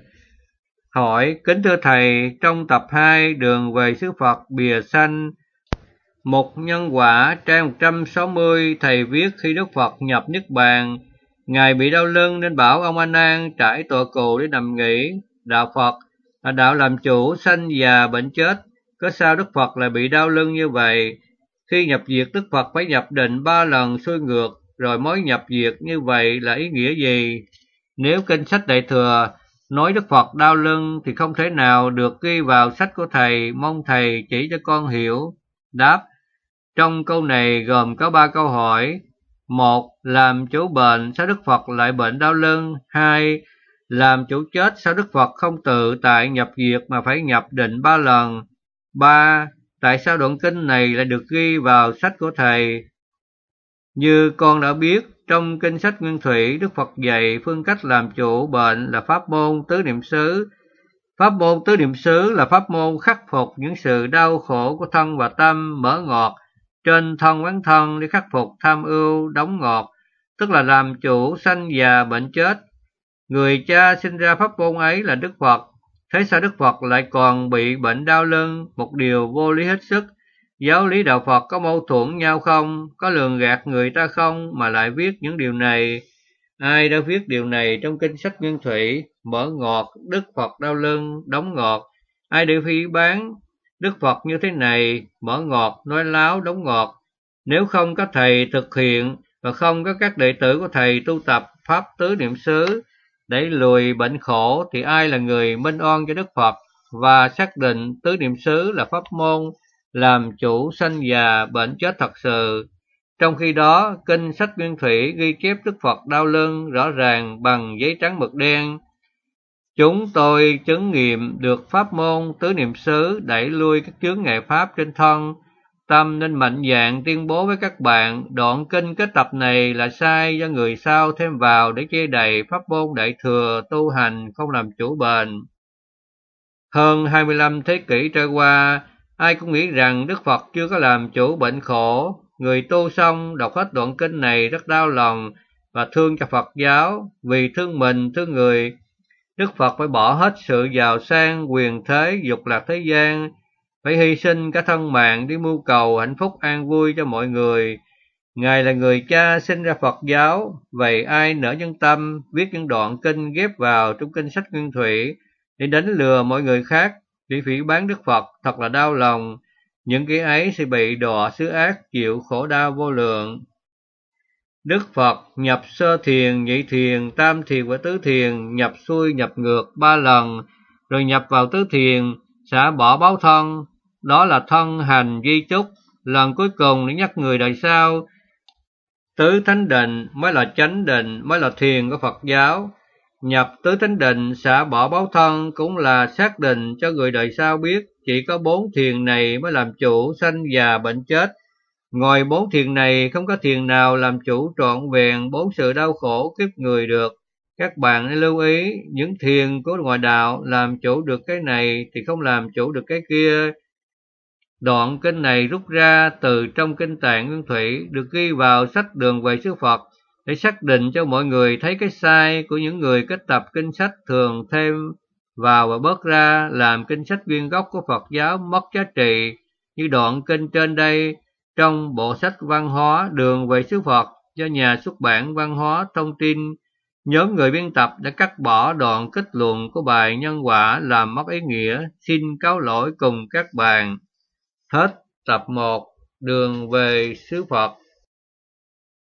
hỏi: kính thưa Thầy, trong tập 2 Đường về xứ Phật bìa xanh, một nhân quả trang 160, Thầy viết khi Đức Phật nhập Niết Bàn, Ngài bị đau lưng nên bảo ông A Nan trải tọa cụ để nằm nghỉ. Đạo Phật là đạo làm chủ sanh già bệnh chết, có sao Đức Phật lại bị đau lưng như vậy? Khi nhập diệt Đức Phật phải nhập định 3 lần xuôi ngược rồi mới nhập diệt, như vậy là ý nghĩa gì? Nếu kinh sách Đại Thừa nói Đức Phật đau lưng thì không thể nào được ghi vào sách của Thầy, mong Thầy chỉ cho con hiểu. Đáp: trong câu này gồm có 3 câu hỏi. 1. Làm chủ bệnh, sao Đức Phật lại bệnh đau lưng? 2. Làm chủ chết, sao Đức Phật không tự tại nhập diệt mà phải nhập định 3 lần? 3. Tại sao đoạn kinh này lại được ghi vào sách của Thầy? Như con đã biết, trong kinh sách Nguyên Thủy, Đức Phật dạy phương cách làm chủ bệnh là pháp môn tứ niệm xứ. Pháp môn tứ niệm xứ là pháp môn khắc phục những sự đau khổ của thân và tâm, mở ngọt trên thân quán thân để khắc phục tham ưu đóng ngọt, tức là làm chủ sanh già bệnh chết. Người cha sinh ra pháp môn ấy là Đức Phật. Thế sao Đức Phật lại còn bị bệnh đau lưng? Một điều vô lý hết sức. Giáo lý đạo Phật có mâu thuẫn nhau không? Có lường gạt người ta không mà lại viết những điều này? Ai đã viết điều này trong kinh sách Nguyên Thủy? Mở ngọt, Đức Phật đau lưng, đóng ngọt. Ai để phỉ bán Đức Phật như thế này? Mở ngọt, nói láo, đóng ngọt. Nếu không có Thầy thực hiện và không có các đệ tử của Thầy tu tập pháp tứ niệm xứ để lùi bệnh khổ thì ai là người minh oan cho Đức Phật và xác định tứ niệm xứ là pháp môn làm chủ sanh già bệnh chết thật sự? Trong khi đó, kinh sách Nguyên Thủy ghi chép Đức Phật đau lưng rõ ràng bằng giấy trắng mực đen. Chúng tôi chứng nghiệm được pháp môn tứ niệm xứ đẩy lui các chướng ngại pháp trên thân, tâm, nên mạnh dạn tuyên bố với các bạn đoạn kinh kết tập này là sai do người sau thêm vào để che đậy pháp môn Đại Thừa tu hành không làm chủ bệnh. Hơn 25 thế kỷ trôi qua, ai cũng nghĩ rằng Đức Phật chưa có làm chủ bệnh khổ. Người tu xong đọc hết đoạn kinh này rất đau lòng và thương cho Phật giáo. Vì thương mình, thương người, Đức Phật phải bỏ hết sự giàu sang, quyền thế, dục lạc thế gian, phải hy sinh cả thân mạng để mưu cầu hạnh phúc an vui cho mọi người. Ngài là người cha sinh ra Phật giáo, vậy ai nỡ nhân tâm viết những đoạn kinh ghép vào trong kinh sách Nguyên Thủy để đánh lừa mọi người khác, để phỉ báng Đức Phật, thật là đau lòng. Những kẻ ấy sẽ bị đọa xứ ác, chịu khổ đau vô lượng. Đức Phật nhập sơ thiền, nhị thiền, tam thiền và tứ thiền, nhập xuôi nhập ngược 3 lần, rồi nhập vào tứ thiền, xả bỏ báo thân, đó là thân hành di chúc. Lần cuối cùng để nhắc người đời sau, tứ thánh định mới là chánh định, mới là thiền của Phật giáo. Nhập tứ thánh định, xả bỏ báo thân cũng là xác định cho người đời sau biết chỉ có 4 thiền này mới làm chủ sanh già bệnh chết. Ngoài 4 thiền này không có thiền nào làm chủ trọn vẹn 4 sự đau khổ kiếp người được. Các bạn nên lưu ý, những thiền của ngoại đạo làm chủ được cái này thì không làm chủ được cái kia. Đoạn kinh này rút ra từ trong kinh Tạng Nguyên Thủy, được ghi vào sách Đường về xứ Phật để xác định cho mọi người thấy cái sai của những người kết tập kinh sách thường thêm vào và bớt ra, làm kinh sách nguyên gốc của Phật giáo mất giá trị. Như đoạn kinh trên đây trong bộ sách văn hóa Đường về xứ Phật do nhà xuất bản Văn hóa thông tin, nhóm người biên tập đã cắt bỏ đoạn kết luận của bài nhân quả làm mất ý nghĩa. Xin cáo lỗi cùng các bạn. Hết tập 1 Đường về xứ Phật.